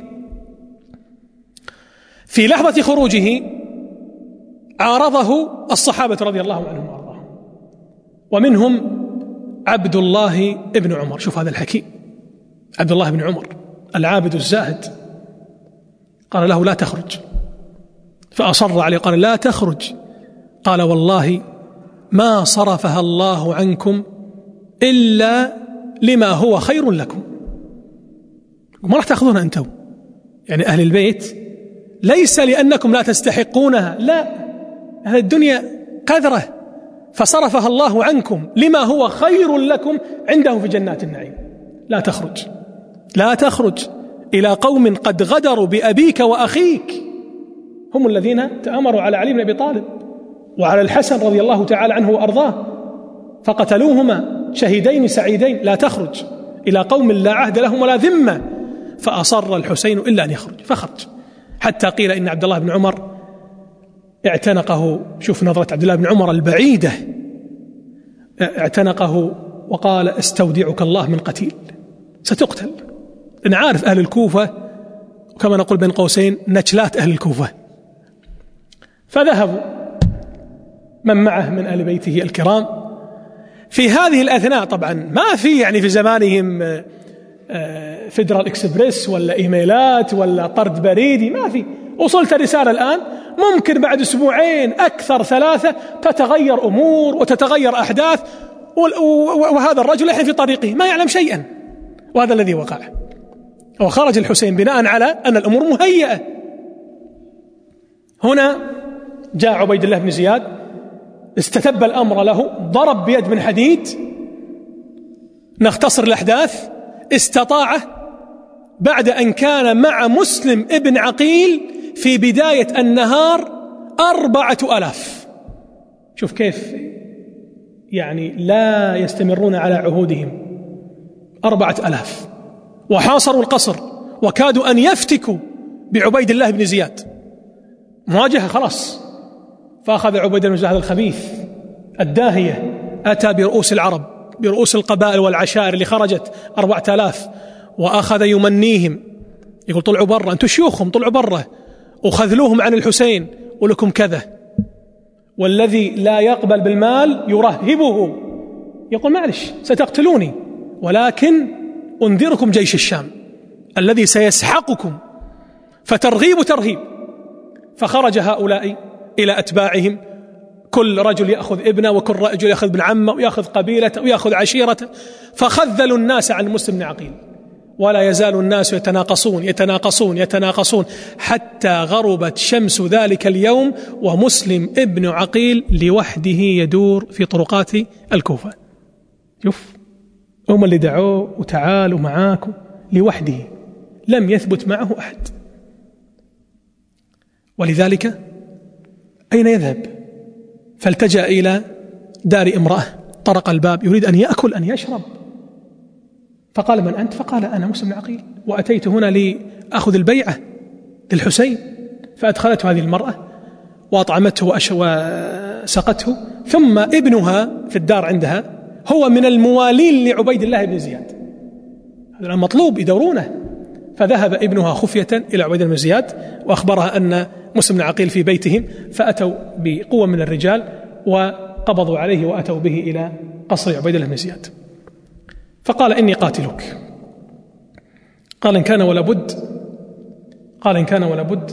في لحظة خروجه عارضه الصحابة رضي الله عنهم وأرضاهم، ومنهم عبد الله بن عمر. شوف هذا الحكيم، عبد الله بن عمر العابد الزاهد، قال له لا تخرج، فأصر عليه قال لا تخرج. قال والله ما صرفها الله عنكم إلا لما هو خير لكم. ما راح تأخذونها أنتم يعني أهل البيت، ليس لأنكم لا تستحقونها، لا، هذه الدنيا قذرة، فصرفها الله عنكم لما هو خير لكم عنده في جنات النعيم. لا تخرج، لا تخرج إلى قوم قد غدروا بأبيك وأخيك، هم الذين تأمروا على علي بن أبي طالب وعلى الحسن رضي الله تعالى عنه وأرضاه فقتلوهما شهيدين سعيدين. لا تخرج إلى قوم لا عهد لهم ولا ذمة. فأصر الحسين إلا أن يخرج، فخرج حتى قيل إن عبد الله بن عمر اعتنقه. شوف نظرة عبد الله بن عمر البعيدة، اعتنقه وقال استودعك الله من قتيل، ستقتل. أنا عارف أهل الكوفة، وكما نقول بين قوسين نجلات أهل الكوفة. فذهبوا من معه من أهل بيته الكرام. في هذه الأثناء طبعا ما في يعني في زمانهم فيدرال إكسبريس ولا إيميلات ولا طرد بريدي، ما في. وصلت رسالة الآن ممكن بعد أسبوعين أكثر 3 تتغير أمور وتتغير أحداث، وهذا الرجل يحن في طريقه ما يعلم شيئا. وهذا الذي وقع. وخرج الحسين بناء على أن الأمور مهيئة. هنا جاء عبيد الله بن زياد، استتب الأمر له، ضرب بيد من حديد. نختصر الأحداث. استطاع بعد أن كان مع مسلم ابن عقيل في بداية النهار 4000. شوف كيف يعني لا يستمرون على عهودهم. 4000 وحاصروا القصر وكادوا أن يفتكوا بعبيد الله بن زياد. مواجهة خلاص. فأخذ عبيد الله بن زياد الخبيث الداهية، أتى برؤوس العرب، برؤوس القبائل والعشائر اللي خرجت 4000، وأخذ يمنيهم، يقول طلعوا برا، أنتم شيوخهم طلعوا برا وخذلوهم عن الحسين ولكم كذا. والذي لا يقبل بالمال يرهبه، يقول معلش ستقتلوني ولكن أنذركم جيش الشام الذي سيسحقكم. فترغيب ترهيب. فخرج هؤلاء إلى أتباعهم، كل رجل يأخذ ابنه، وكل رجل يأخذ ابن عمه، ويأخذ قبيلته، ويأخذ عشيرته. فخذلوا الناس عن مسلم بن عقيل. ولا يزال الناس يتناقصون حتى غربت شمس ذلك اليوم ومسلم ابن عقيل لوحده يدور في طرقات الكوفة. شوف، هم اللي دعوه وتعالوا معاكم لوحده، لم يثبت معه أحد. ولذلك أين يذهب؟ فالتجأ إلى دار امرأة، طرق الباب يريد أن يأكل أن يشرب. فقال من أنت؟ فقال أنا مسلم بن عقيل، وأتيت هنا لأخذ البيعة للحسين. فأدخلته هذه المرأة وأطعمته وسقته. ثم ابنها في الدار عندها هو من الموالين لعبيد الله بن زياد، هذا مطلوب يدورونه. فذهب ابنها خفية إلى عبيد الله بن زياد وأخبرها أن مسلم بن عقيل في بيتهم. فأتوا بقوة من الرجال وقبضوا عليه وأتوا به إلى قصر عبيد الله بن زياد، فقال إني قاتلك. قال إن كان ولا بد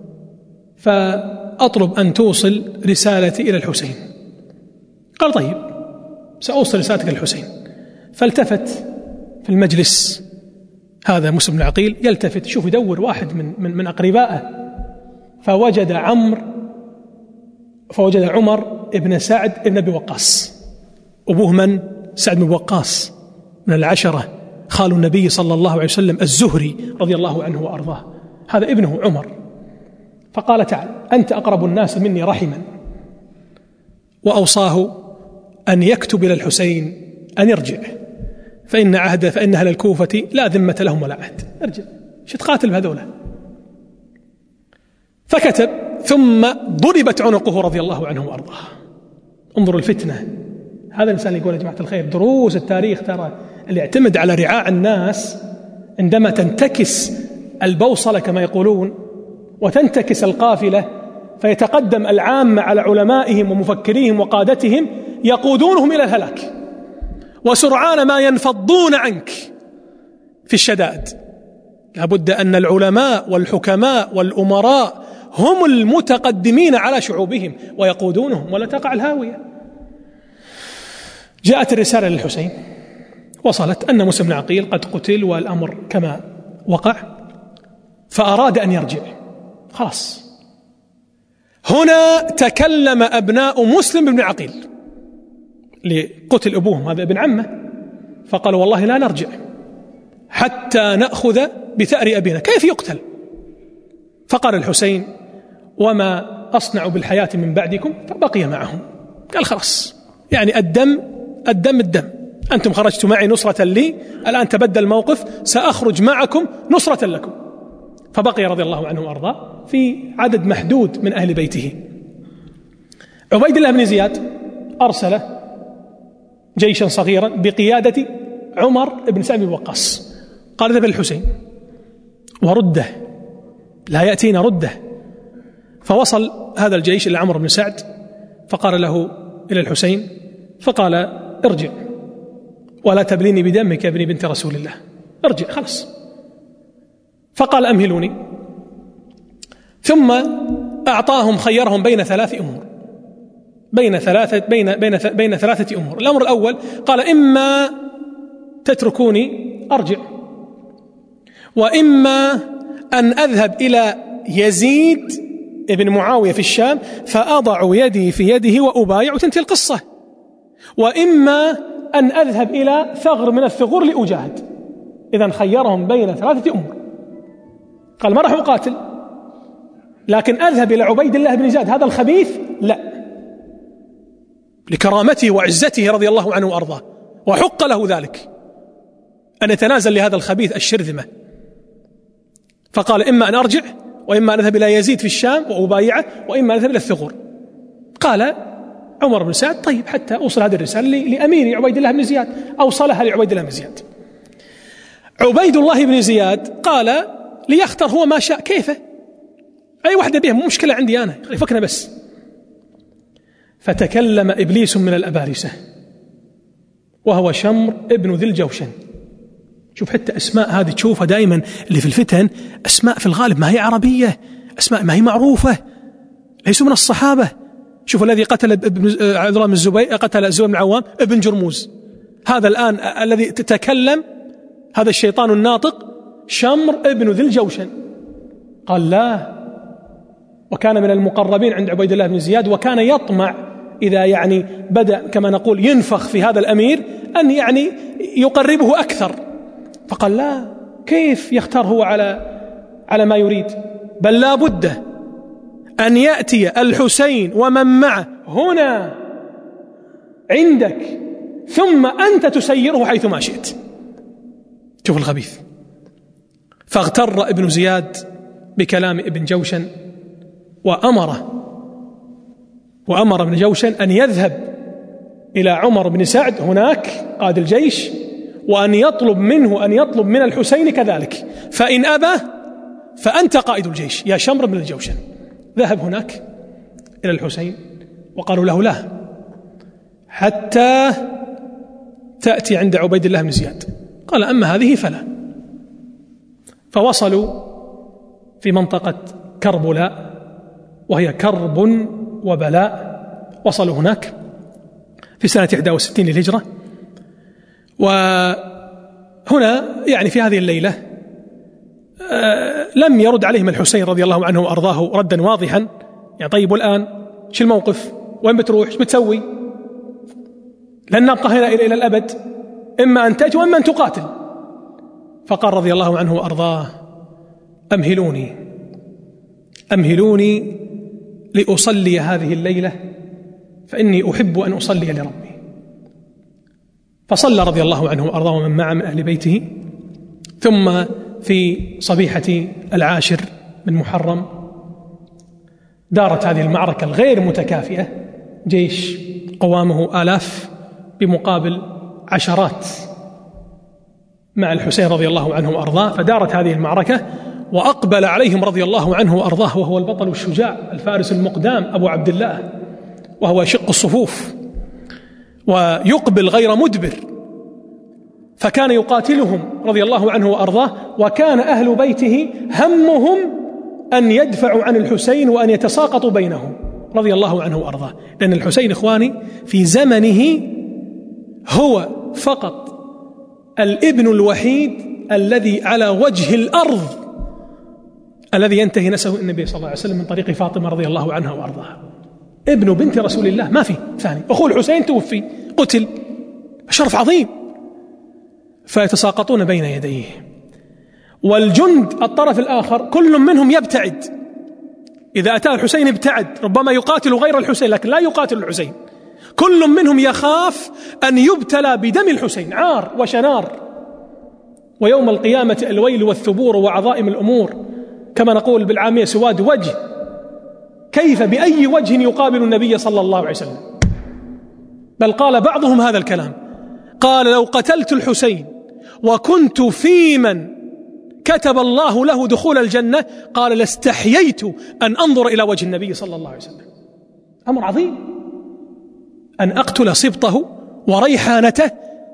فأطلب أن توصل رسالتي إلى الحسين. قال طيب سأوصل رسالتك للحسين. فالتفت في المجلس هذا مسلم بن عقيل، يلتفت شوف يدور واحد من أقربائه، فوجد عمر ابن سعد ابن أبي وقاص، أبوه من؟ سعد بن وقاص من العشرة خال النبي صلى الله عليه وسلم الزهري رضي الله عنه وأرضاه، هذا ابنه عمر. فقال تعال أنت أقرب الناس مني رحما، وأوصاه أن يكتب إلى الحسين أن يرجع، فإن أهل الكوفة لا ذمة لهم ولا عهد، ارجع شو تقاتل بهذولا. فكتب، ثم ضربت عنقه رضي الله عنه وأرضاه. انظروا الفتنة. هذا الإنسان يقول يا جماعة الخير دروس التاريخ ترى اللي يعتمد على رعاع الناس عندما تنتكس البوصلة كما يقولون وتنتكس القافلة فيتقدم العامة على علمائهم ومفكريهم وقادتهم يقودونهم إلى الهلاك، وسرعان ما ينفضون عنك في الشدائد. لابد أن العلماء والحكماء والأمراء هم المتقدمين على شعوبهم ويقودونهم ولا تقع الهاوية. جاءت الرسالة للحسين، وصلت أن مسلم بن عقيل قد قتل والأمر كما وقع، فأراد أن يرجع. خلاص هنا تكلم أبناء مسلم بن عقيل لقتل أبوهم، هذا ابن عمه، فقالوا والله لا نرجع حتى نأخذ بثأر أبينا. كيف يقتل؟ فقال الحسين وما أصنع بالحياة من بعدكم، فبقي معهم. قال خلاص يعني الدم أنتم خرجتوا معي نصرة لي، الآن تبدل الموقف، سأخرج معكم نصرة لكم. فبقي رضي الله عنه وأرضاه في عدد محدود من أهل بيته. عبيد الله بن زياد أرسل جيشا صغيرا بقيادة عمر بن سعد بن وقاص، قال اذهب الحسين ورده، لا يأتينا رده. فوصل هذا الجيش إلى عمر بن سعد فقال له إلى الحسين، فقال ارجع ولا تبليني بدمك يا ابن بنت رسول الله، ارجع خلاص. فقال أمهلوني. ثم أعطاهم خيرهم بين ثلاثة أمور، بين ثلاثة أمور. الأمر الأول قال إما تتركوني أرجع، وإما أن أذهب إلى يزيد ابن معاوية في الشام فأضع يدي في يده وأبايع وتنتهي القصة، وإما أن أذهب إلى ثغر من الثغور لأجاهد. إذن خيرهم بين ثلاثة أمور. قال ما راح أقاتل، لكن أذهب إلى عبيد الله بن زياد هذا الخبيث لا، لكرامته وعزته رضي الله عنه وأرضاه، وحق له ذلك أن يتنازل لهذا الخبيث الشرذمة. فقال إما أن أرجع، وإما أن أذهب إلى يزيد في الشام وأبايعه، وإما أن أذهب إلى الثغور. قال عمر بن سعد طيب حتى أوصل هذه الرسالة لأميري عبيد الله بن زياد. أوصلها لعبيد الله بن زياد. عبيد الله بن زياد قال ليختار هو ما شاء كيفه، أي واحدة بها مو مشكلة عندي أنا، يفكنا بس. فتكلم إبليس من الأبارسة وهو شمر ابن ذي الجوشن. شوف حتى أسماء هذه تشوفها دائما اللي في الفتن، أسماء في الغالب ما هي عربية، أسماء ما هي معروفة، ليسوا من الصحابة. شوف الذي قتل عبد الله بن الزبير، قتل الزبير بن العوام ابن جرموز، هذا الآن الذي تتكلم هذا الشيطان الناطق شمر ابن ذي الجوشن. قال لا، وكان من المقربين عند عبيد الله بن زياد، وكان يطمع إذا يعني بدأ كما نقول ينفخ في هذا الأمير أن يعني يقربه أكثر. فقال لا، كيف يختار هو على ما يريد، بل لا بد أن يأتي الحسين ومن معه هنا عندك، ثم أنت تسيره حيث ما شئت. شوف الخبيث. فاغتر ابن زياد بكلام ابن جوشن، وأمر ابن جوشن أن يذهب إلى عمر بن سعد هناك قائد الجيش، وأن يطلب منه أن يطلب من الحسين كذلك، فإن أبى فأنت قائد الجيش يا شمر بن الجوشن. ذهب هناك إلى الحسين وقالوا له لا حتى تأتي عند عبيد الله بن زياد. قال أما هذه فلا. فوصلوا في منطقة كربلاء وهي كرب وبلاء، وصلوا هناك في سنة 61 للهجرة. وهنا يعني في هذه الليلة لم يرد عليهم الحسين رضي الله عنه وأرضاه ردا واضحا، يعني طيب والآن شو الموقف؟ وين بتروح؟ شو بتسوي؟ لن نبقى هنا إلى الأبد، إما أن تأتي وإما أن تقاتل. فقال رضي الله عنه وأرضاه أمهلوني لأصلي هذه الليلة فإني أحب أن أصلي لربي. فصلى رضي الله عنه وأرضاه ومن معه من أهل بيته. ثم في صبيحة 10 من محرم دارت هذه المعركة الغير متكافئة، جيش قوامه 1000 بمقابل عشرات مع الحسين رضي الله عنه وأرضاه. فدارت هذه المعركة وأقبل عليهم رضي الله عنه وأرضاه وهو البطل الشجاع الفارس المقدام أبو عبد الله، وهو يشق الصفوف ويقبل غير مدبر. فكان يقاتلهم رضي الله عنه وأرضاه، وكان أهل بيته همهم أن يدفعوا عن الحسين وأن يتساقطوا بينهم رضي الله عنه وأرضاه. لأن الحسين إخواني في زمنه هو فقط الابن الوحيد الذي على وجه الأرض الذي ينتهي نسبه النبي صلى الله عليه وسلم من طريق فاطمة رضي الله عنها وأرضاها، ابن بنت رسول الله، ما في ثاني. أخوه الحسين توفي قتل، شرف عظيم. فيتساقطون بين يديه، والجند الطرف الآخر كل منهم يبتعد. إذا أتى الحسين ابتعد، ربما يقاتل غير الحسين لكن لا يقاتل الحسين. كل منهم يخاف أن يبتلى بدم الحسين، عار وشنار. ويوم القيامة الويل والثبور وعظائم الأمور، كما نقول بالعامية سواد وجه. كيف بأي وجه يقابل النبي صلى الله عليه وسلم؟ بل قال بعضهم هذا الكلام، قال لو قتلت الحسين وكنت في من كتب الله له دخول الجنة، قال لاستحييت أن أنظر إلى وجه النبي صلى الله عليه وسلم. أمر عظيم أن أقتل سبطه وريحانته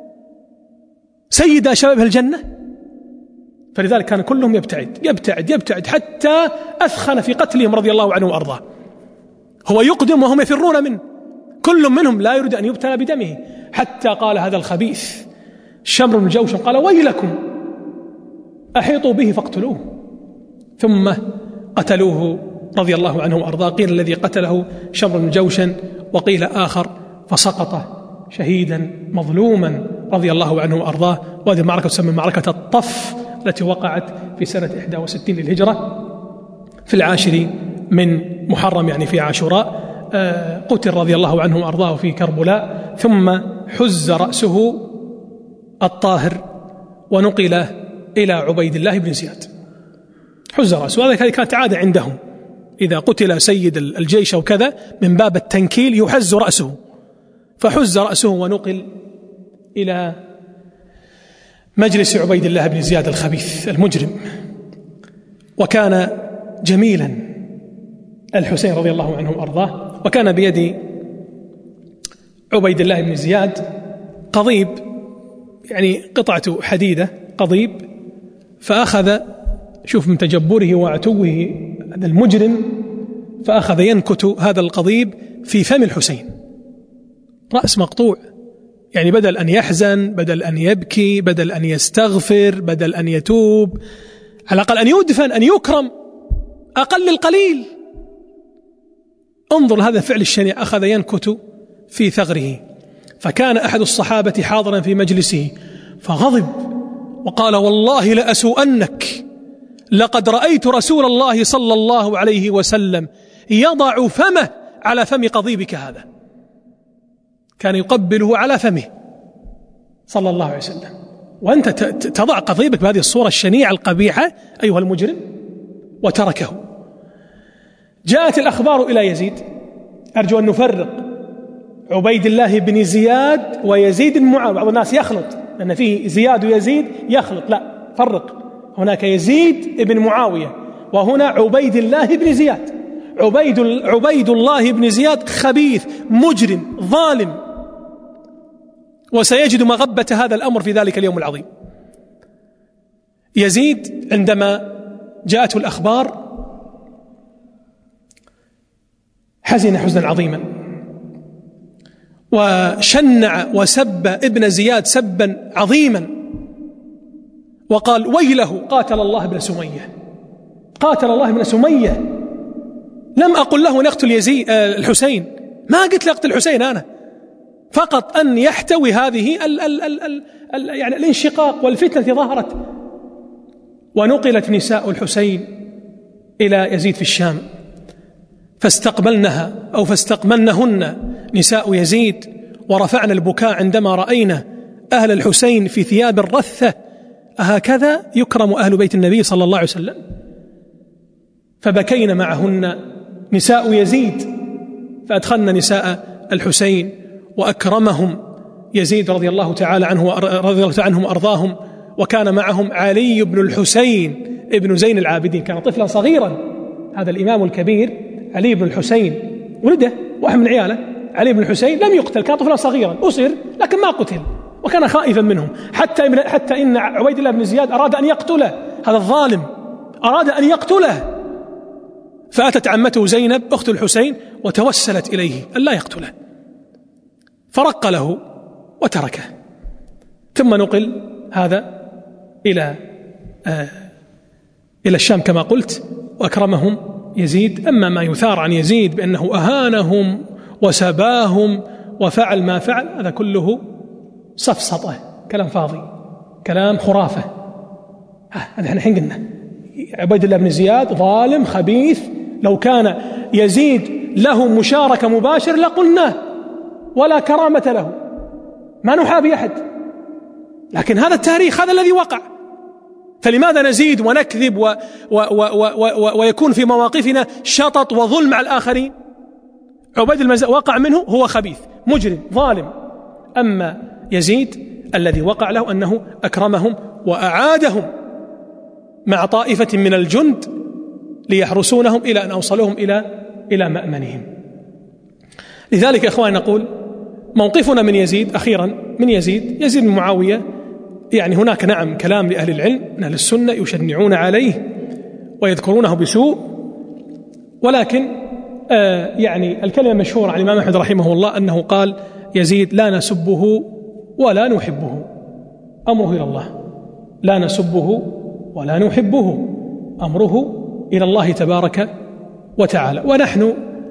سيد شباب الجنة. فلذلك كان كلهم يبتعد حتى أثخن في قتلهم رضي الله عنه وأرضاه. هو يقدم وهم يفرون منه، كل منهم لا يريد أن يبتلى بدمه، حتى قال هذا الخبيث شمر بن جوشن قال ويلكم أحيطوا به فاقتلوه. ثم قتلوه رضي الله عنه وأرضاه. قيل الذي قتله شمر بن جوشن، وقيل آخر، فسقط شهيدا مظلوما رضي الله عنه وأرضاه. وهذه المعركة تسمى معركة الطف التي وقعت في سنة 61 للهجرة في 10 من محرم، يعني في عاشوراء. قتل رضي الله عنه وأرضاه في كربلاء، ثم حز رأسه الطاهر ونقل إلى عبيد الله بن زياد. حز رأسه، هذه كانت عادة عندهم، إذا قتل سيد الجيش أو كذا من باب التنكيل يحز رأسه، فحز رأسه ونقل إلى مجلس عبيد الله بن زياد الخبيث المجرم. وكان جميلا الحسين رضي الله عنه وأرضاه، وكان بيد عبيد الله بن زياد قضيب، يعني قطعة حديدة قضيب، فأخذ، شوف من تجبره وعتوه هذا المجرم، فأخذ ينكت هذا القضيب في فم الحسين، رأس مقطوع. يعني بدل أن يحزن، بدل أن يبكي، بدل أن يستغفر، بدل أن يتوب، على الأقل أن يدفن، أن يكرم، أقل القليل. انظر هذا الفعل الشنيع، أخذ ينكت في ثغره. فكان أحد الصحابة حاضرا في مجلسه فغضب وقال والله لأسوءنك، لقد رأيت رسول الله صلى الله عليه وسلم يضع فمه على فم قضيبك هذا. كان يقبله على فمه صلى الله عليه وسلم، وأنت تضع قضيبك بهذه الصورة الشنيعة القبيحة أيها المجرم. وتركه. جاءت الأخبار إلى يزيد، أرجو أن نفرق عبيد الله بن زياد ويزيد بن معاوية، بعض الناس يخلط، لأن فيه زياد ويزيد يخلط، لا فرق، هناك يزيد بن معاوية وهنا عبيد الله بن زياد. عبيد الله بن زياد خبيث مجرم ظالم، وسيجد مغبة هذا الأمر في ذلك اليوم العظيم. يزيد عندما جاءته الأخبار حزن حزنا عظيما، وشنع وسب ابن زياد سبا عظيما، وقال: ويله قاتل الله ابن سمية، قاتل الله ابن سمية، لم أقل له نقتل يزيد الحسين، ما قلت لأقتل الحسين أنا، فقط أن يحتوي هذه يعني الانشقاق والفتنة ظهرت. ونقلت نساء الحسين إلى يزيد في الشام، فاستقبلنهن نساء يزيد، ورفعنا البكاء عندما رأينا أهل الحسين في ثياب الرثة، أهكذا يكرم أهل بيت النبي صلى الله عليه وسلم؟ فبكينا معهن نساء يزيد، فأدخلنا نساء الحسين وأكرمهم يزيد رضي الله تعالى عنهم وأرضاهم. وكان معهم علي بن الحسين ابن زين العابدين، كان طفلا صغيرا، هذا الإمام الكبير علي بن الحسين ولده واحد من عياله، علي بن الحسين لم يقتل، كان طفلا صغيرا أسر لكن ما قتل، وكان خائفا منهم، حتى إن عبيد الله بن زياد أراد أن يقتله، هذا الظالم أراد أن يقتله، فأتت عمته زينب أخت الحسين وتوسلت إليه ألا يقتله، فرق له وتركه. ثم نقل هذا إلى الشام كما قلت، وأكرمهم يزيد. أما ما يثار عن يزيد بأنه أهانهم وسباهم وفعل ما فعل، هذا كله سفسطة، كلام فاضي، كلام خرافة. هذا احنا الحين قلنا عبيد الله بن زياد ظالم خبيث، لو كان يزيد له مشاركة مباشرة لقلناه، ولا كرامة له، ما نحابي أحد، لكن هذا التاريخ، هذا الذي وقع. فلماذا نزيد ونكذب ويكون في مواقفنا شطط وظلم على الآخرين؟ عبيد الله وقع منه، هو خبيث مجرم ظالم. أما يزيد الذي وقع له أنه أكرمهم وأعادهم مع طائفة من الجند ليحرسونهم إلى أن أوصلوهم إلى مأمنهم. لذلك يا إخوان نقول موقفنا من يزيد أخيرا، من يزيد بن معاوية، يعني هناك نعم كلام لأهل العلم من أهل السنة يشنعون عليه ويذكرونه بسوء، ولكن يعني الكلمة المشهورة عن الإمام أحمد رحمه الله أنه قال: يزيد لا نسبه ولا نحبه، أمره إلى الله، لا نسبه ولا نحبه، أمره إلى الله تبارك وتعالى. ونحن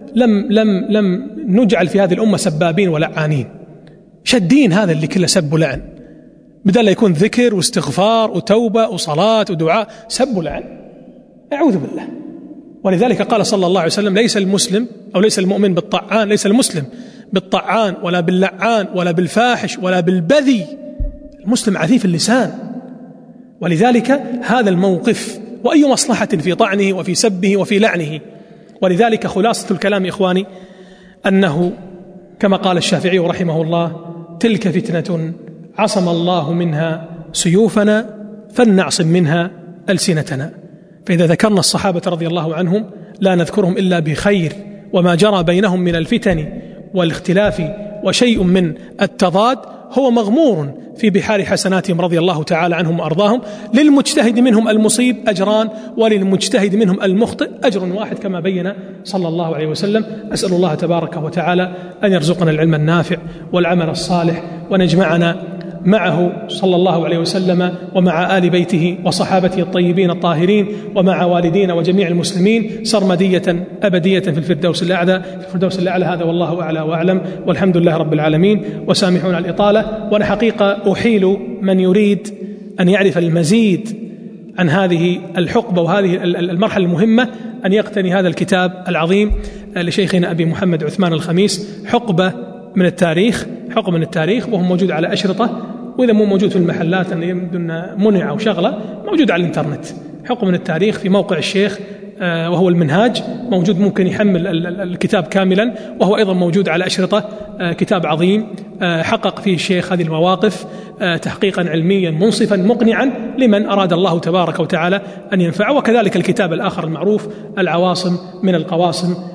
لم نجعل في هذه الأمة سبابين ولعانين، شدين هذا اللي كله سب ولعن، بدل يكون ذكر واستغفار وتوبة وصلاة ودعاء، سب ولعن، أعوذ بالله. ولذلك قال صلى الله عليه وسلم: ليس المسلم أو ليس المؤمن بالطعان، ليس المسلم بالطعان ولا باللعان ولا بالفاحش ولا بالبذي، المسلم عفيف اللسان. ولذلك هذا الموقف، وأي مصلحة في طعنه وفي سبه وفي لعنه. ولذلك خلاصة الكلام إخواني أنه كما قال الشافعي رحمه الله: تلك فتنة عصم الله منها سيوفنا فلنعصم منها ألسنتنا. فإذا ذكرنا الصحابة رضي الله عنهم لا نذكرهم إلا بخير، وما جرى بينهم من الفتن والاختلاف وشيء من التضاد هو مغمور في بحار حسناتهم رضي الله تعالى عنهم وأرضاهم. للمجتهد منهم المصيب أجران، وللمجتهد منهم المخطئ أجر واحد، كما بين صلى الله عليه وسلم. أسأل الله تبارك وتعالى أن يرزقنا العلم النافع والعمل الصالح، ونجمعنا معه صلى الله عليه وسلم ومع آل بيته وصحابته الطيبين الطاهرين، ومع والدينا وجميع المسلمين سرمدية أبدية في الفردوس الأعلى. هذا والله أعلى وأعلم، والحمد لله رب العالمين. وسامحونا الإطالة، وأنا حقيقة أحيل من يريد أن يعرف المزيد عن هذه الحقبة وهذه المرحلة المهمة أن يقتني هذا الكتاب العظيم لشيخنا أبي محمد عثمان الخميس، حقبة من التاريخ، وهو موجود على أشرطة، وإذا مو موجود في المحلات أن يبدو منع أو شغلة، موجود على الإنترنت، حقبة من التاريخ في موقع الشيخ وهو المنهاج، موجود، ممكن يحمل الكتاب كاملا، وهو أيضا موجود على أشرطة. كتاب عظيم حقق فيه الشيخ هذه المواقف تحقيقا علميا منصفا مقنعا لمن أراد الله تبارك وتعالى أن ينفعه. وكذلك الكتاب الآخر المعروف العواصم من القواسم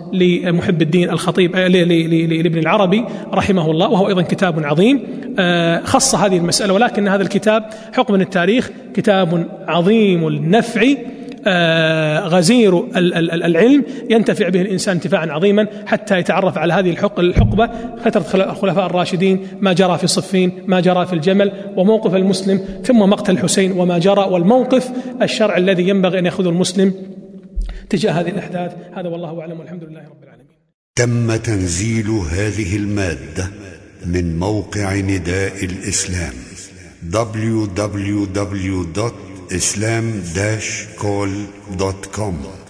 لمحب الدين الخطيب لابن العربي رحمه الله، وهو أيضا كتاب عظيم خص هذه المسألة. ولكن هذا الكتاب حكم التاريخ كتاب عظيم النفع غزير العلم، ينتفع به الإنسان انتفاعا عظيما حتى يتعرف على هذه الحقبة، فترة الخلفاء الراشدين، ما جرى في صفين، ما جرى في الجمل، وموقف المسلم، ثم مقتل الحسين وما جرى، والموقف الشرعي الذي ينبغي أن يأخذه المسلم تجاه هذه الأحداث. هذا والله أعلم، والحمد لله رب العالمين. تم تنزيل هذه المادة من موقع نداء الإسلام www.islam-call.com